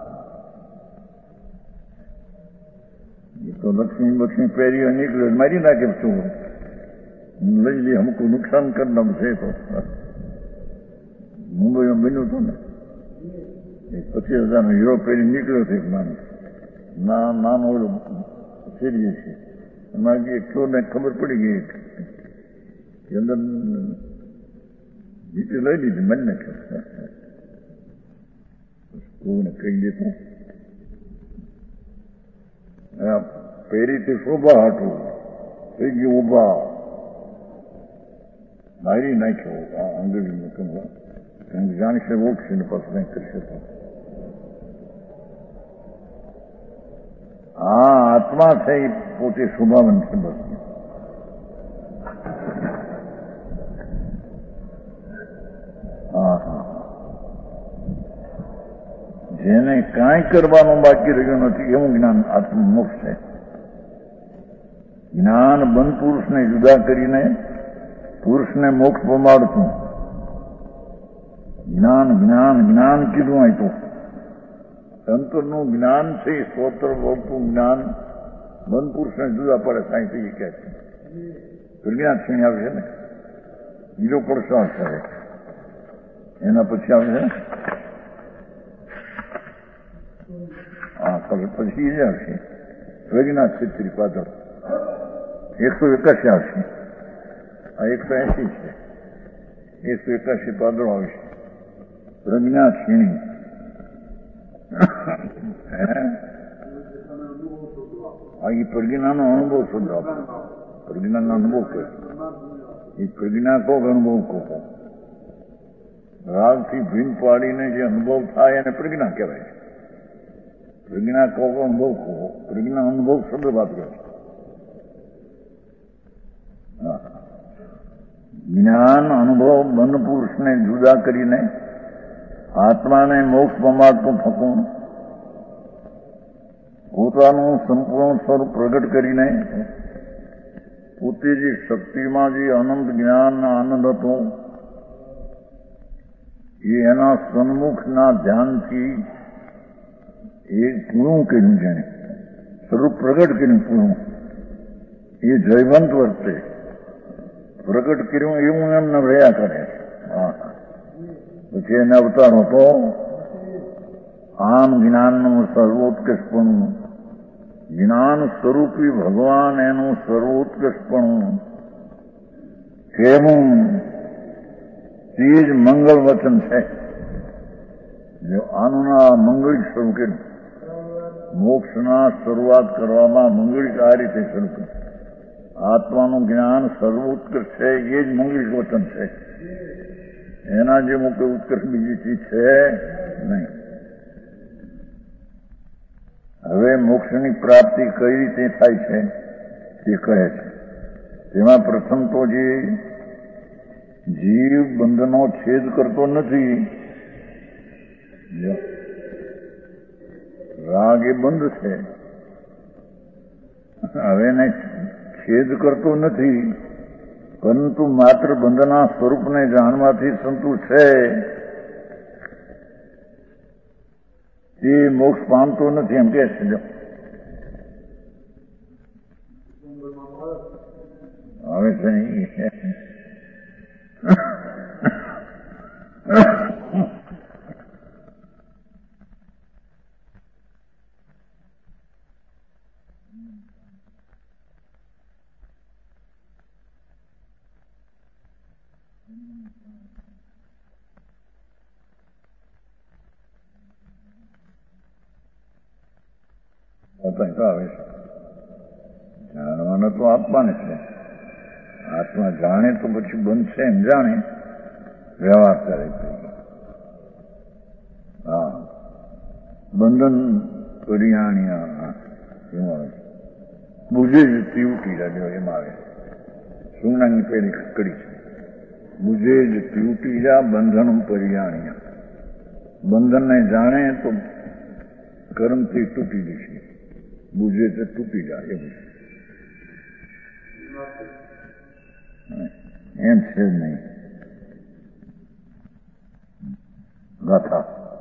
એ તો લક્ષ્મી લક્ષ્મી પહેરીઓ નીકળ્યો મારી નાખે શું લઈ લે હમકો નુકસાન કરનાર છે તો મુંબઈમાં બન્યું હતું ને એ પચીસ હજારનો હીરો પહેરી નીકળ્યો છે એક માણસ ના નાનો ઓલો ફેરીએ છે એમાં એક ચોરને ખબર પડી ગઈ કે અંદર જીતે લઈ લીધી મને નાખે કોઈને કહી દેતો પહેરીથી શોભા હાટું થઈ ગયું ઉભા મારી નાખ્યો આ આંગળીને કમવા કંઈક જાણશે ઓળખશે ને પાછું કંઈક કરશે તો હા આત્મા છે એ પોતે શોભાવન છે બસ હા હા જેને કાંઈ કરવાનું બાકી રહ્યું નથી એવું જ્ઞાન આત્મમોક્ષ છે જ્ઞાન બંધ પુરુષને જુદા કરીને પુરુષને મોક્ષ પમાડતું જ્ઞાન જ્ઞાન જ્ઞાન કીધું હોય તો અંતરનું જ્ઞાન છે સ્વતંત્ર બોલતું જ્ઞાન બંધ પુરુષને જુદા પડે સાયન્ટિફિક કહે છે પ્રજ્ઞા ક્ષણી આવશે ને બીજો પડશો છે એના પછી આવશે હા પછી એ આવશે પ્રજ્ઞા છેત્રી પાછળ એકસો એકાશી આવશે. આ એકસો એસી છે. એકસો એકાશી પાદરો આવશે. પ્રજ્ઞા છીણી આ એ પ્રજ્ઞાનો અનુભવ શોધો આપણે. પ્રજ્ઞાનો અનુભવ કહે એ પ્રજ્ઞા કહો અનુભવ કહો. રાગથી ભીન પાડીને જે અનુભવ થાય એને પ્રજ્ઞા કહેવાય. પ્રજ્ઞા કહો અનુભવ કહો. પ્રજ્ઞા અનુભવ શબ્દ વાત કરે. જ્ઞાન અનુભવ બંધ પુરુષને જુદા કરીને આત્માને મોક્ષ પમાડતું થતું પોતાનું સંપૂર્ણ સ્વરૂપ પ્રગટ કરીને પોતે જે શક્તિમાં જે અનંત જ્ઞાન આનંદ હતો એ એના સન્મુખના ધ્યાનથી એ પૂરું કર્યું છે. સ્વરૂપ પ્રગટ કર્યું પૂરું. એ જયવંત વર્તે પ્રગટ કર્યું એવું એમને રહ્યા કરે. પછી એને અવતાર હતો આમ જ્ઞાનનું સર્વોત્કર્ષપણું. જ્ઞાન સ્વરૂપી ભગવાન એનું સર્વોત્કર્ષપણું કેવું તે જ મંગળ વચન છે. જો આનું ના મંગળિક શરૂ કર્યું. મોક્ષના શરૂઆત કરવામાં મંગળિક આ રીતે શરૂ કર્યું. આત્માનું જ્ઞાન સર્વોત્કર્ષ છે એ જ મંગળિક વચન છે. એના જે મુખ્ય ઉત્કર્ષ બીજી ચીજ છે નહીં. હવે મોક્ષની પ્રાપ્તિ કઈ રીતે થાય છે તે કહે છે. તેમાં પ્રથમ તો જે જીવ બંધનો છેદ કરતો નથી. રાગ એ બંધ છે. હવે એને છેદ કરતો નથી પરંતુ માત્ર બંધના સ્વરૂપને જાણવાથી સંતુષ્ટ છે. તે મોક્ષ પામતો નથી એમ કે છે. હવે છે આવે છે જાણવાનો તો આત્માને છે. આત્મા જાણે તો પછી બનશે એમ જાણે વ્યવહાર કરે. હા બંધન પરિયાણિયા એમ આવે છે. બુજે જ ત્યુટી રાજો એમ આવે. સુનાની પેલી કડી છે. બુજે જ ત્યુટી જા બંધન પરિયાણિયા. બંધનને જાણે તો કર્મથી તૂટી જશે. બુજે તો તૂટી જાય એવું એમ છે જ નહીં. ગાથા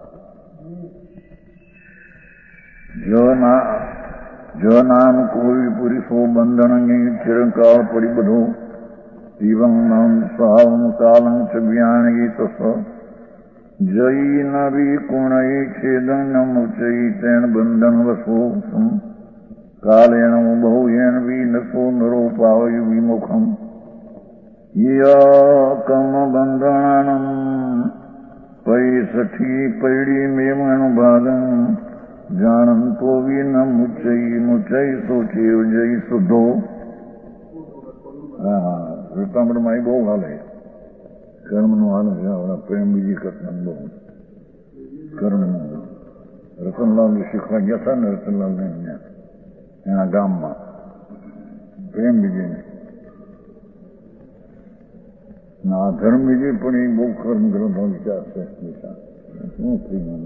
જો નામ કોઈ પુરુષો બંધન ચિરંકાળ પડી બધો જીવન નામ સ્વામ કાલં ચ જ્ઞાન તસ જઈ નવી કુણઈ છેદન મુચઈ તેણ બંધન વસો કાલેણ બહુ એણ વિનસો નરો પાવયુ વિમુખમ યકમ બંધનાનમ પૈસઠી પૈડી મેમણ ભાગમ જાણંતો વિન મુચઈ મુચઈ સોચેવ જઈ શુદ્ધો. હા રતામણમાં બહુ હાલે. કર્મનું હાલ છે. આપણા પ્રેમ બીજી કરતા બહુ કર્મનું. રતનલાલ શીખવા ગયા હતા ને રતનલાલ ને એના ગામમાં પ્રેમ બીજીને આ ધર્મ બીજી પણ એ બહુ કર્મ ગ્રંથો વિચાર છે. શું થયું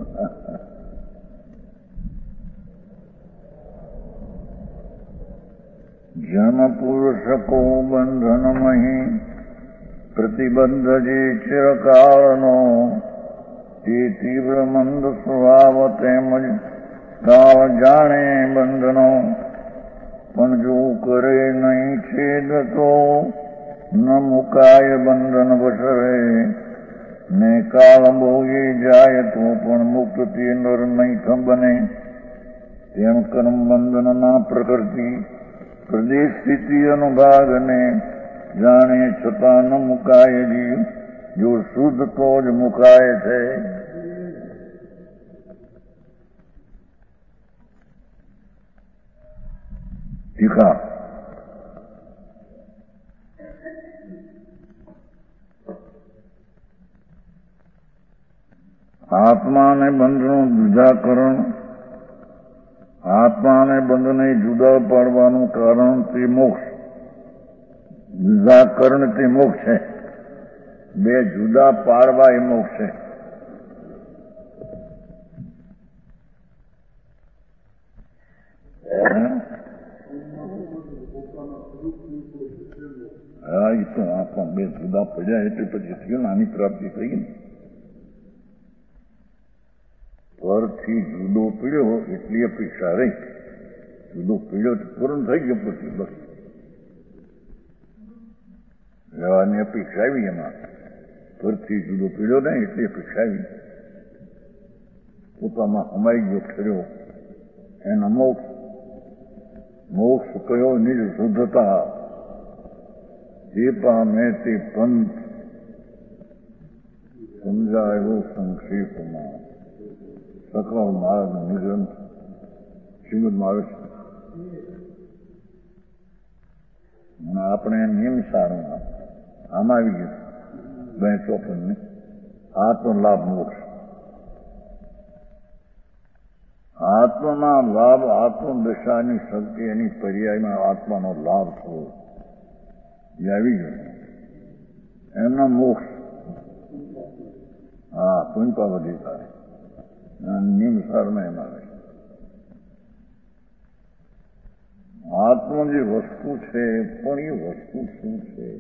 જન પુરુષ કો બંધન મહી પ્રતિબંધ જે ચિરકાળનો તે તીવ્ર મંદ સ્વભાવ તેમજ કાળ જાણે બંધનો પણ જો કરે નહીં છેદ તો ન મુકાય બંધન વસરે ને કાળ ભોગી જાય તો પણ મુક્તિ નર નહીં બને. તેમ કર્મ બંધનના પ્રકૃતિ પ્રદેશ સ્થિતિ અનુભાગને જાણે છતાં ન મુકાય જીવ, જો શુદ્ધ તો જ મુકાય છે. ટીકા આત્મા અને બંધનું જુદાકરણ. આત્મા અને બંધને જુદા પાડવાનું કારણ તે મોક્ષ. જુદાકરણ તે મોક્ષ છે. બે જુદા પાડવા એ મોક્ષ છે. હા, એ તો આત્મા બે જુદા પડ્યા એટલે પછી થયું ને, આની પ્રાપ્તિ થઈ ને. પરથી જુદો પીડ્યો એટલી અપેક્ષા રહી. જુદો પીડ્યો તો પૂર્ણ થઈ ગયો. પછી બસ રહેવાની અપેક્ષા આવી. એમાં પરથી જુદો પીડ્યો નહીં એટલી અપેક્ષા આવી. પોતામાં હમાઈ ગયો ઠર્યો એના મોક્ષ. મોક્ષ કયો નિજ શુદ્ધતા, જે પામે તે પંથ સમજાયો સંક્ષેપમાં. સકળ માર્ગ નિગ્રંથ શ્રીમદ માર્ગ. આપણે નિયમ સારોમાં આમાં આવી ગયું બે ચોપન આત્મલાભ મોક્ષ. આત્મના લાભ, આત્મદશાની શક્તિ, એની પર્યાયમાં આત્માનો લાભ થવો એ આવી ગયો. એમના મોક્ષ. હા, પુંપા વધી થાય નિમસારમાં એમ આવે. આત્મા જે વસ્તુ છે પણ એ વસ્તુ શું છે?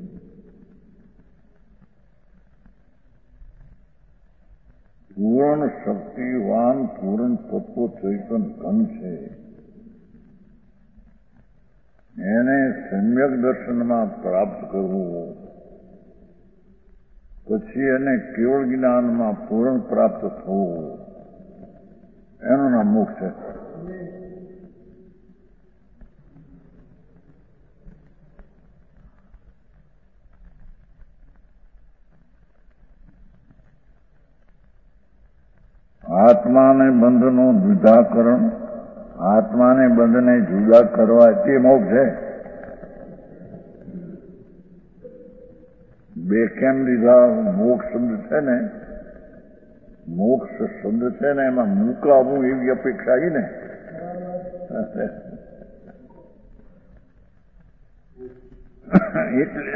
પૂર્ણ શક્તિવાન પૂર્ણ તત્વ ચૈતન ઘન છે. એને સમ્યક દર્શનમાં પ્રાપ્ત કરવું, પછી એને કેવળ જ્ઞાનમાં પૂર્ણ પ્રાપ્ત થવું, એનું નામ મોક્ષ છે. આત્માને બંધનું જુદાકરણ. આત્માને બંધને જુદા કરવા તે મોક્ષ છે. બે કેમ લીધા? મોક્ષ શબ્દ છે ને, મોક્ષ શબ્દ છે ને, એમાં મુકાવું એવી અપેક્ષા આવી ને. એટલે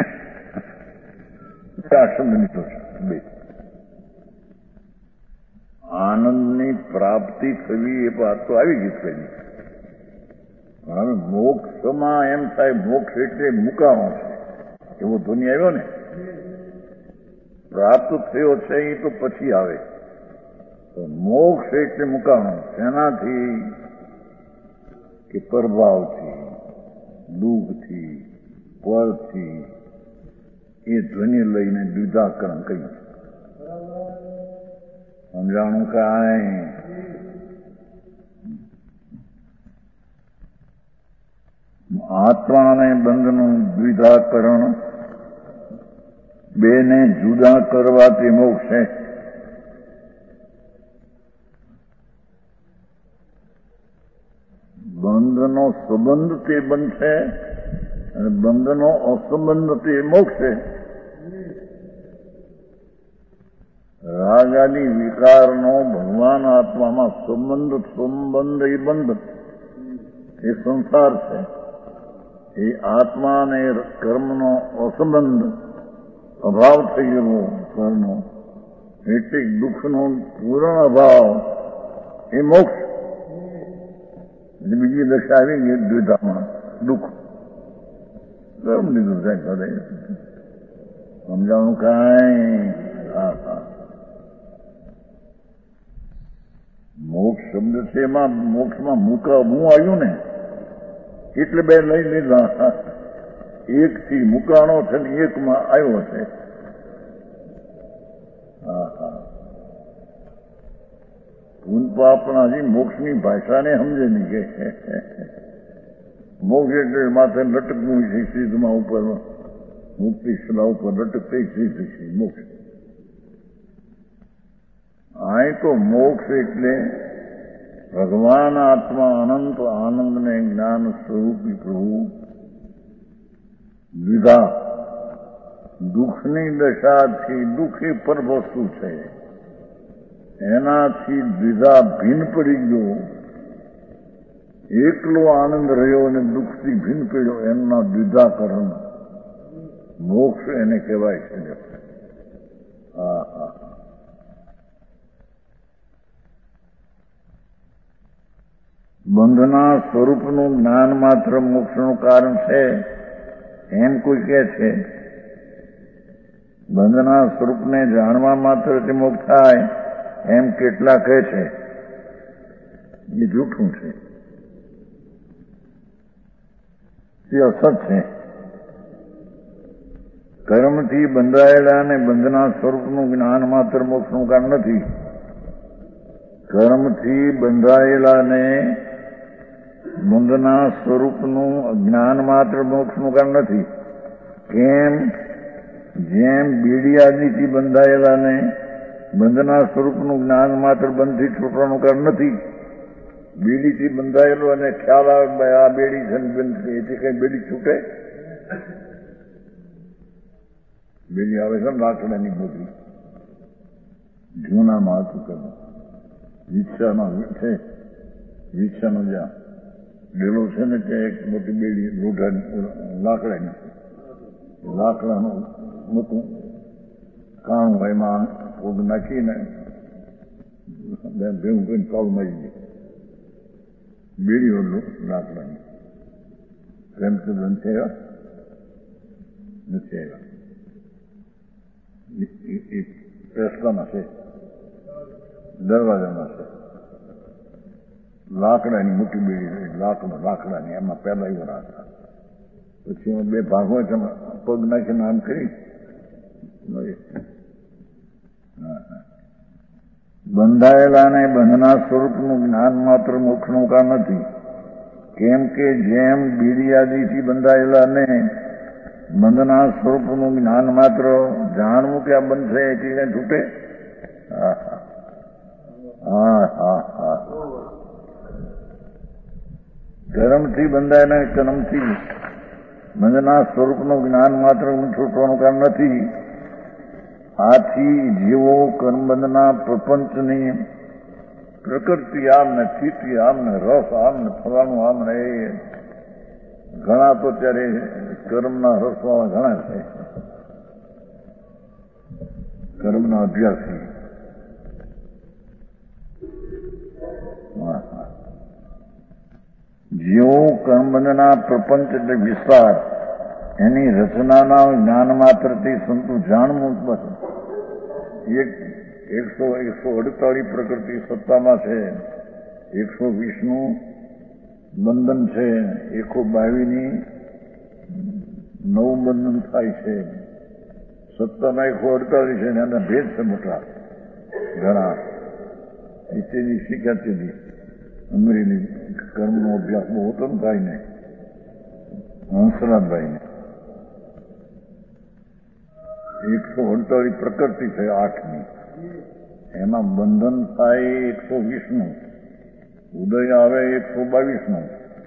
આ શબ્દ નીકળો છે. બે આનંદની પ્રાપ્તિ થવી એ વાત તો આવી ગઈ પેલી. હવે મોક્ષમાં એમ થાય મોક્ષ એટલે મુકાવો છે એવો ધ્વનિ આવ્યો ને. પ્રાપ્ત થયો છે એ તો પછી આવે. મોક્ષ એટલે મુકાવો. શેનાથી? કે પ્રભાવથી, દુઃખથી, પરથી એ ધ્વનિ લઈને દ્વિધાકરણ કર્યું. સમજાણું કાંઈ? આત્મા અને બંધનું દ્વિધાકરણ, બેને જુદા કરવાથી મોક્ષ છે. બંધનો સંબંધ તે બંધ છે અને બંધનો અસંબંધ તે મોક્ષ છે. રાગાદી વિકારનો ભગવાન આત્મામાં સંબંધ, સંબંધ એ બંધ, એ સંસાર છે. એ આત્મા અને કર્મનો અસંબંધ, અભાવ થઈ ગયો કર્મનો, એટલે દુઃખનો પૂર્ણ અભાવ એ મોક્ષ. બીજી દશા આવી ગઈ દ્વિધામાં, દુઃખ. ગરમ લીધું છે ઘરે. સમજાણું કાંઈ? હા હા. મોક્ષ શબ્દ છે એમાં મોક્ષમાં મુકાવું આવ્યું ને, એટલે બે લઈ લીધા. એક થી મુકાણો છે ને એકમાં આવ્યો છે. હા, પણ હજી મોક્ષની ભાષાને સમજે નહીં કે મોક્ષ એટલે માથે લટકવું છે સિદ્ધમાં ઉપર મુક્તિ શિલા ઉપર લટકતી સિદ્ધ છે મોક્ષ. અહીં તો મોક્ષ એટલે ભગવાન આત્મા અનંત આનંદને જ્ઞાન સ્વરૂપી પ્રભુ દ્વિધા દુઃખની દશાથી દુઃખી પર વસ્તુ છે એનાથી દ્વિધા ભિન્ન પડી ગયો, એકલો આનંદ રહ્યો અને દુઃખથી ભિન્ન પડ્યો એમના દ્વિધાકરણ મોક્ષ એને કહેવાય છે. હા હા બંધના સ્વરૂપનું જ્ઞાન માત્ર મોક્ષનું કારણ છે એમ કોઈ કહે છે. બંધના સ્વરૂપને જાણવા માત્રથી મોક્ષ થાય એમ કેટલા કહે છે. એ જૂઠું છે, એ અસત છે. કર્મથી બંધાયેલા અને બંધના સ્વરૂપનું જ્ઞાન માત્ર મોક્ષનું કારણ નથી. કર્મથી બંધાયેલાને બંધના સ્વરૂપનું જ્ઞાન માત્ર મોક્ષનું કારણ નથી. કેમ? જેમ બીડી આદિથી બંધાયેલાને બંધના સ્વરૂપનું જ્ઞાન માત્ર બંધથી છૂટવાનું કારણ નથી. બીડીથી બંધાયેલો અને ખ્યાલ આવે આ બેડી છે એથી કઈ બેડી છૂટે? બેડી આવે છે લાકડાની મોટી જૂનામાં હતું કે વિક્ષામાં છે, વિક્ષાનો જ્યાં ડેલો છે ને ત્યાં એક મોટી બેડી લોઢાની લાકડાની લાકડાનું મોટું કાણું હોય એમાં પગ નાખીને ભેગું કરીને કાળ મારી દે બેડીઓ લાકડાની. પ્રેમચંદ નથી આવ્યા નથી આવ્યા એ રસ્તામાં છે, દરવાજામાં છે. લાકડાની મોટી બેડી લાકડો લાકડાની એમાં પહેલા એવો રાખતા. પછી એમાં બે ભાગ હોય તમે પગ નાખીને આમ કરી બંધાયેલા અને બંધના સ્વરૂપનું જ્ઞાન માત્ર મોક્ષનું કારણ નથી. કેમ કે જેમ બીડી આદિથી બંધાયેલાને બંધના સ્વરૂપનું જ્ઞાન માત્ર જાણવું કે આ બંધ છે એથી કઈ છૂટે? હા હા હા હા કર્મથી બંધાયેલા કર્મથી બંધના સ્વરૂપનું જ્ઞાન માત્ર છૂટવાનું કારણ નથી. આથી જીવો કર્મબંધના પ્રપંચની પ્રકૃતિ આમ ને સ્થિતિ આમ ને રસ આમ ને ફલાણું આમ ને એ ઘણા તો ત્યારે કર્મના રસવાળા ઘણા છે, કર્મના અભ્યાસી. જીવો કર્મબંધના પ્રપંચ એટલે વિસ્તાર એની રચનાના જ્ઞાન માત્રથી સંતું જાણવું બસ. એક એકસો એકસો અડતાલીસ પ્રકૃતિ સત્તામાં છે, એકસો વીસનું બંધન છે, એકસો બાવીસની નવું બંધન થાય છે. સત્તામાં એકસો અડતાલીસ છે ને એના ભેદ છે મોટા ઘણા. તેની શીખ્યા તેની અમરેલી કર્મનો અભ્યાસ બહુ હતો ને ભાઈને હંસરાજભાઈને. એકસો અડતાલીસ પ્રકૃતિ છે આઠની, એમાં બંધન થાય એકસો વીસનું, ઉદય આવે એકસો બાવીસનું.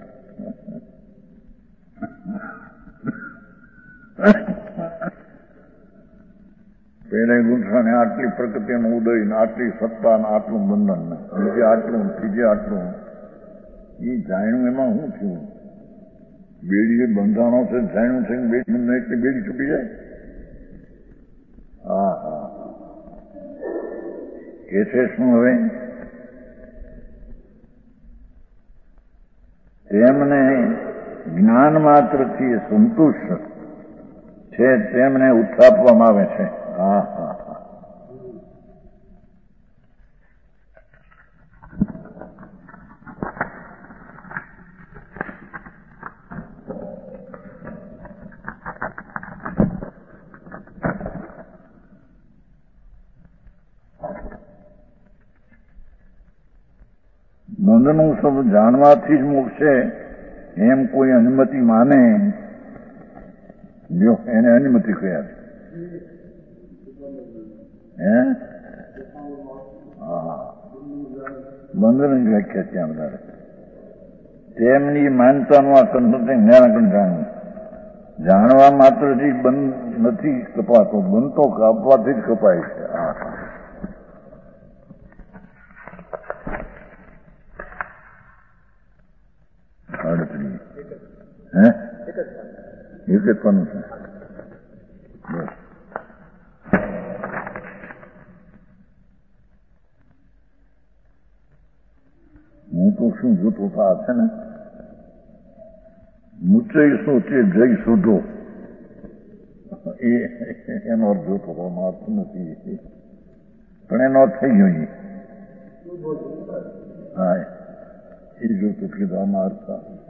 પહેલા ગુંઠાને આટલી પ્રકૃતિનું ઉદય ને આટલી સત્તા ને આટલું બંધન ને બીજે આટલું ત્રીજે આટલું. એ જાણ્યું એમાં શું થયું? બેડી બંધાણો છે જાણ્યું છે બેડી બંધ એટલે બેડી છૂટી જાય. હા હા કે છે શું હવે? તેમને જ્ઞાન માત્રથી સંતુષ્ટ છે તેમને ઉત્થાપવામાં આવે છે. હા હા હા બંધનું સબ જાણવાથી જ મૂકશે એમ કોઈ અનુમતિ માને, જો એને અનુમતિ કહ્યા હે હા બંધન જ વ્યાખ્યા ત્યાં વધારે તેમની માનતાનું આ કન્સલ્ટિંગ જ્ઞાન જાણવું. જાણવા માત્રથી બંધ નથી કપાતો, બનતો કાપવાથી જ કપાય છે. હા અડત્રીસ હે એક જ પણ છે. બસ હું તો શું જોતો આ છે ને મૂચય સોચે જય શોધો એ એનો અર્થ જોતો હતો, અર્થ નથી પણ એનો અર્થ થઈ ગયો. હા એ જોતું કીધું આમાં અર્થ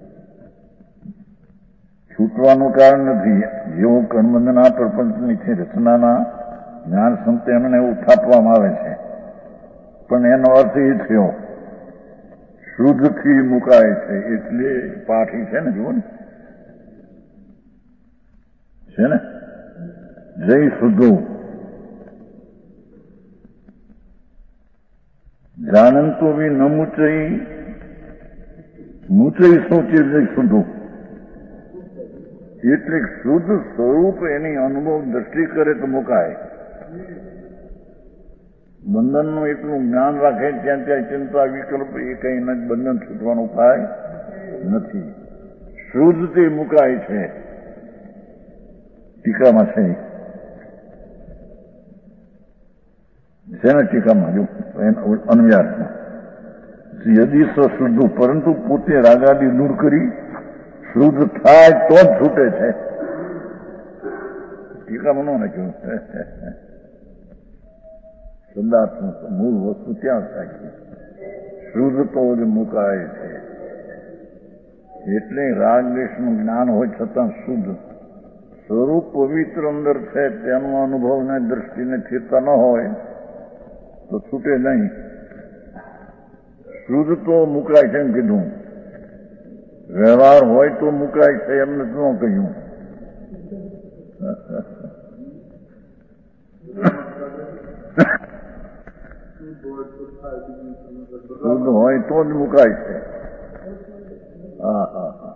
છૂટવાનું કારણ નથી. જેવો કર્મબંધના પ્રપંચની છે રચનાના જ્ઞાન સંતે એમને એવું થાપવામાં આવે છે, પણ એનો અર્થ એ થયો શુદ્ધથી મુકાય છે. એટલે પાઠી છે ને જુઓ ને છે ને જય શુદ્ધો જાણંતો બી ન મૂચઈ મૂચઈ સોચે જય શુદ્ધો. એટલે શુદ્ધ સ્વરૂપ એની અનુભવ દ્રષ્ટિ કરે તો મુકાય. બંધનનું એટલું જ્ઞાન રાખે ત્યાં ત્યાં ચિંતા વિકલ્પ એ કઈ ન બંધન છૂટવાનો ઉપાય નથી. શુદ્ધ તે મુકાય છે. ટીકામાં છે છે ને ટીકામાં જો અનુયાસમાં યદી સશુદ્ધ પરંતુ પોતે રાગાદી દૂર કરી શુદ્ધ થાય તો જ છૂટે છે. ટીકામાં ન નાખ્યું શબ્દાર્થ મૂળ વસ્તુ ત્યાં રાખી શુદ્ધ તો જ મુકાય છે. એટલે રાગ દ્વેષનું જ્ઞાન હોય છતાં શુદ્ધ સ્વરૂપ પવિત્ર અંદર છે તેનો અનુભવ ને દ્રષ્ટિને સ્થિરતા ન હોય તો છૂટે નહીં. શુદ્ધ તો મુકાય છે એમ કીધું, વ્યવહાર હોય તો મુકાય છે એમને ન કહ્યું. શુદ્ધ હોય તો જ મુકાય છે. હા હા હા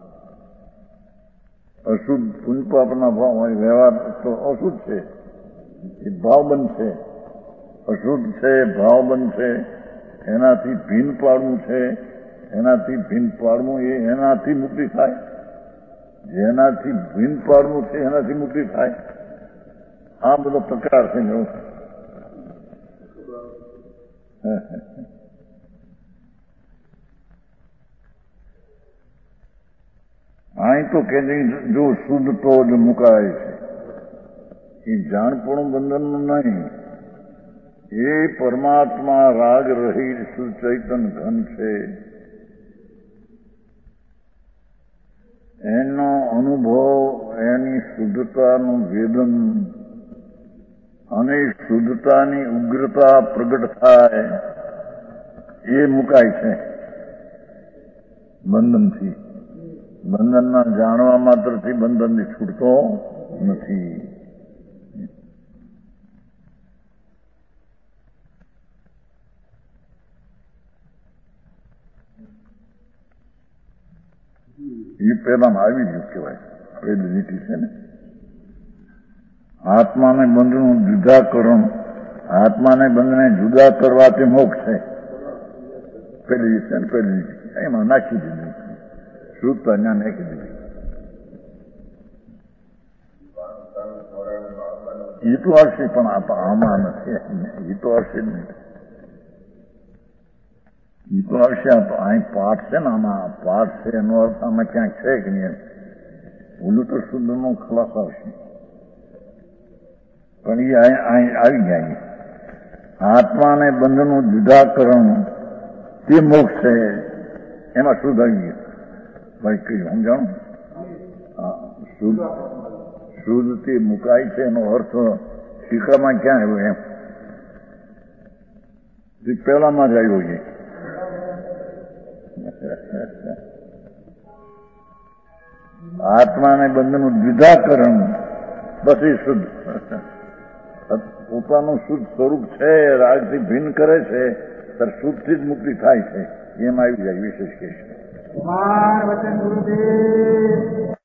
અશુદ્ધ પુંજપાપના ભાવ હોય વ્યવહાર તો અશુદ્ધ છે, એ ભાવ બનશે. અશુદ્ધ છે ભાવ બનશે, એનાથી ભીન પાડવું છે, એનાથી ભીન પાડવું એ એનાથી મુક્તિ થાય. જેનાથી ભીન પાડવું છે એનાથી મુક્તિ થાય. આ બધો પ્રકાર છે. અહીં તો કે જો શુદ્ધ તો જ મુકાય છે. એ જાણપણું બંધનનું નહીં, એ પરમાત્મા રાગ રહી સુચૈતન ઘન છે. એનો અનુભવ એની શુદ્ધતાનું વેદન અને શુદ્ધતાની ઉગ્રતા પ્રગટ થાય એ મુકાય છે બંધનથી. બંધનના જાણવા માત્રથી બંધનથી છૂટતો નથી. એ પહેલામાં આવી ગયું કહેવાય. પહેલી લીટી છે ને આત્માને બંધનું જુદાકરણ, આત્માને બંધને જુદા કરવાથી મોક્ષ છે. પહેલી છે ને પહેલી લીટી એમાં નાખી દીધી, શુદ્ધતા ત્યાં નાખી દીધી. એ તો હશે પણ આમાં નથી. એ તો હશે જ નહીં. એ તો આવશે. અહીં પાઠ છે ને આમાં પાઠ છે એનો અર્થ આમાં ક્યાંક છે કે નહીં. ઓલું તો શુદ્ધનો ખલાસ આવશે પણ એ અહીં આવી જાય. આત્માને બંધનું જુદાકરણ તે મોક્ષ છે, એમાં શુદ્ધ આવી ગયું. ભાઈ કઈ સમજાણું? શુદ્ધ શુદ્ધ તે મુકાય છે એનો અર્થ શીખામાં ક્યાં આવ્યો એમ? પહેલામાં જ આવ્યો છે. આત્માને બંધનું દ્વિધાકરણ પછી શુદ્ધ પોતાનું શુદ્ધ સ્વરૂપ છે, રાગથી ભિન્ન કરે છે ત્યારે શુદ્ધથી જ મુક્તિ થાય છે. એમ આવી જાય વિશેષ કેસ.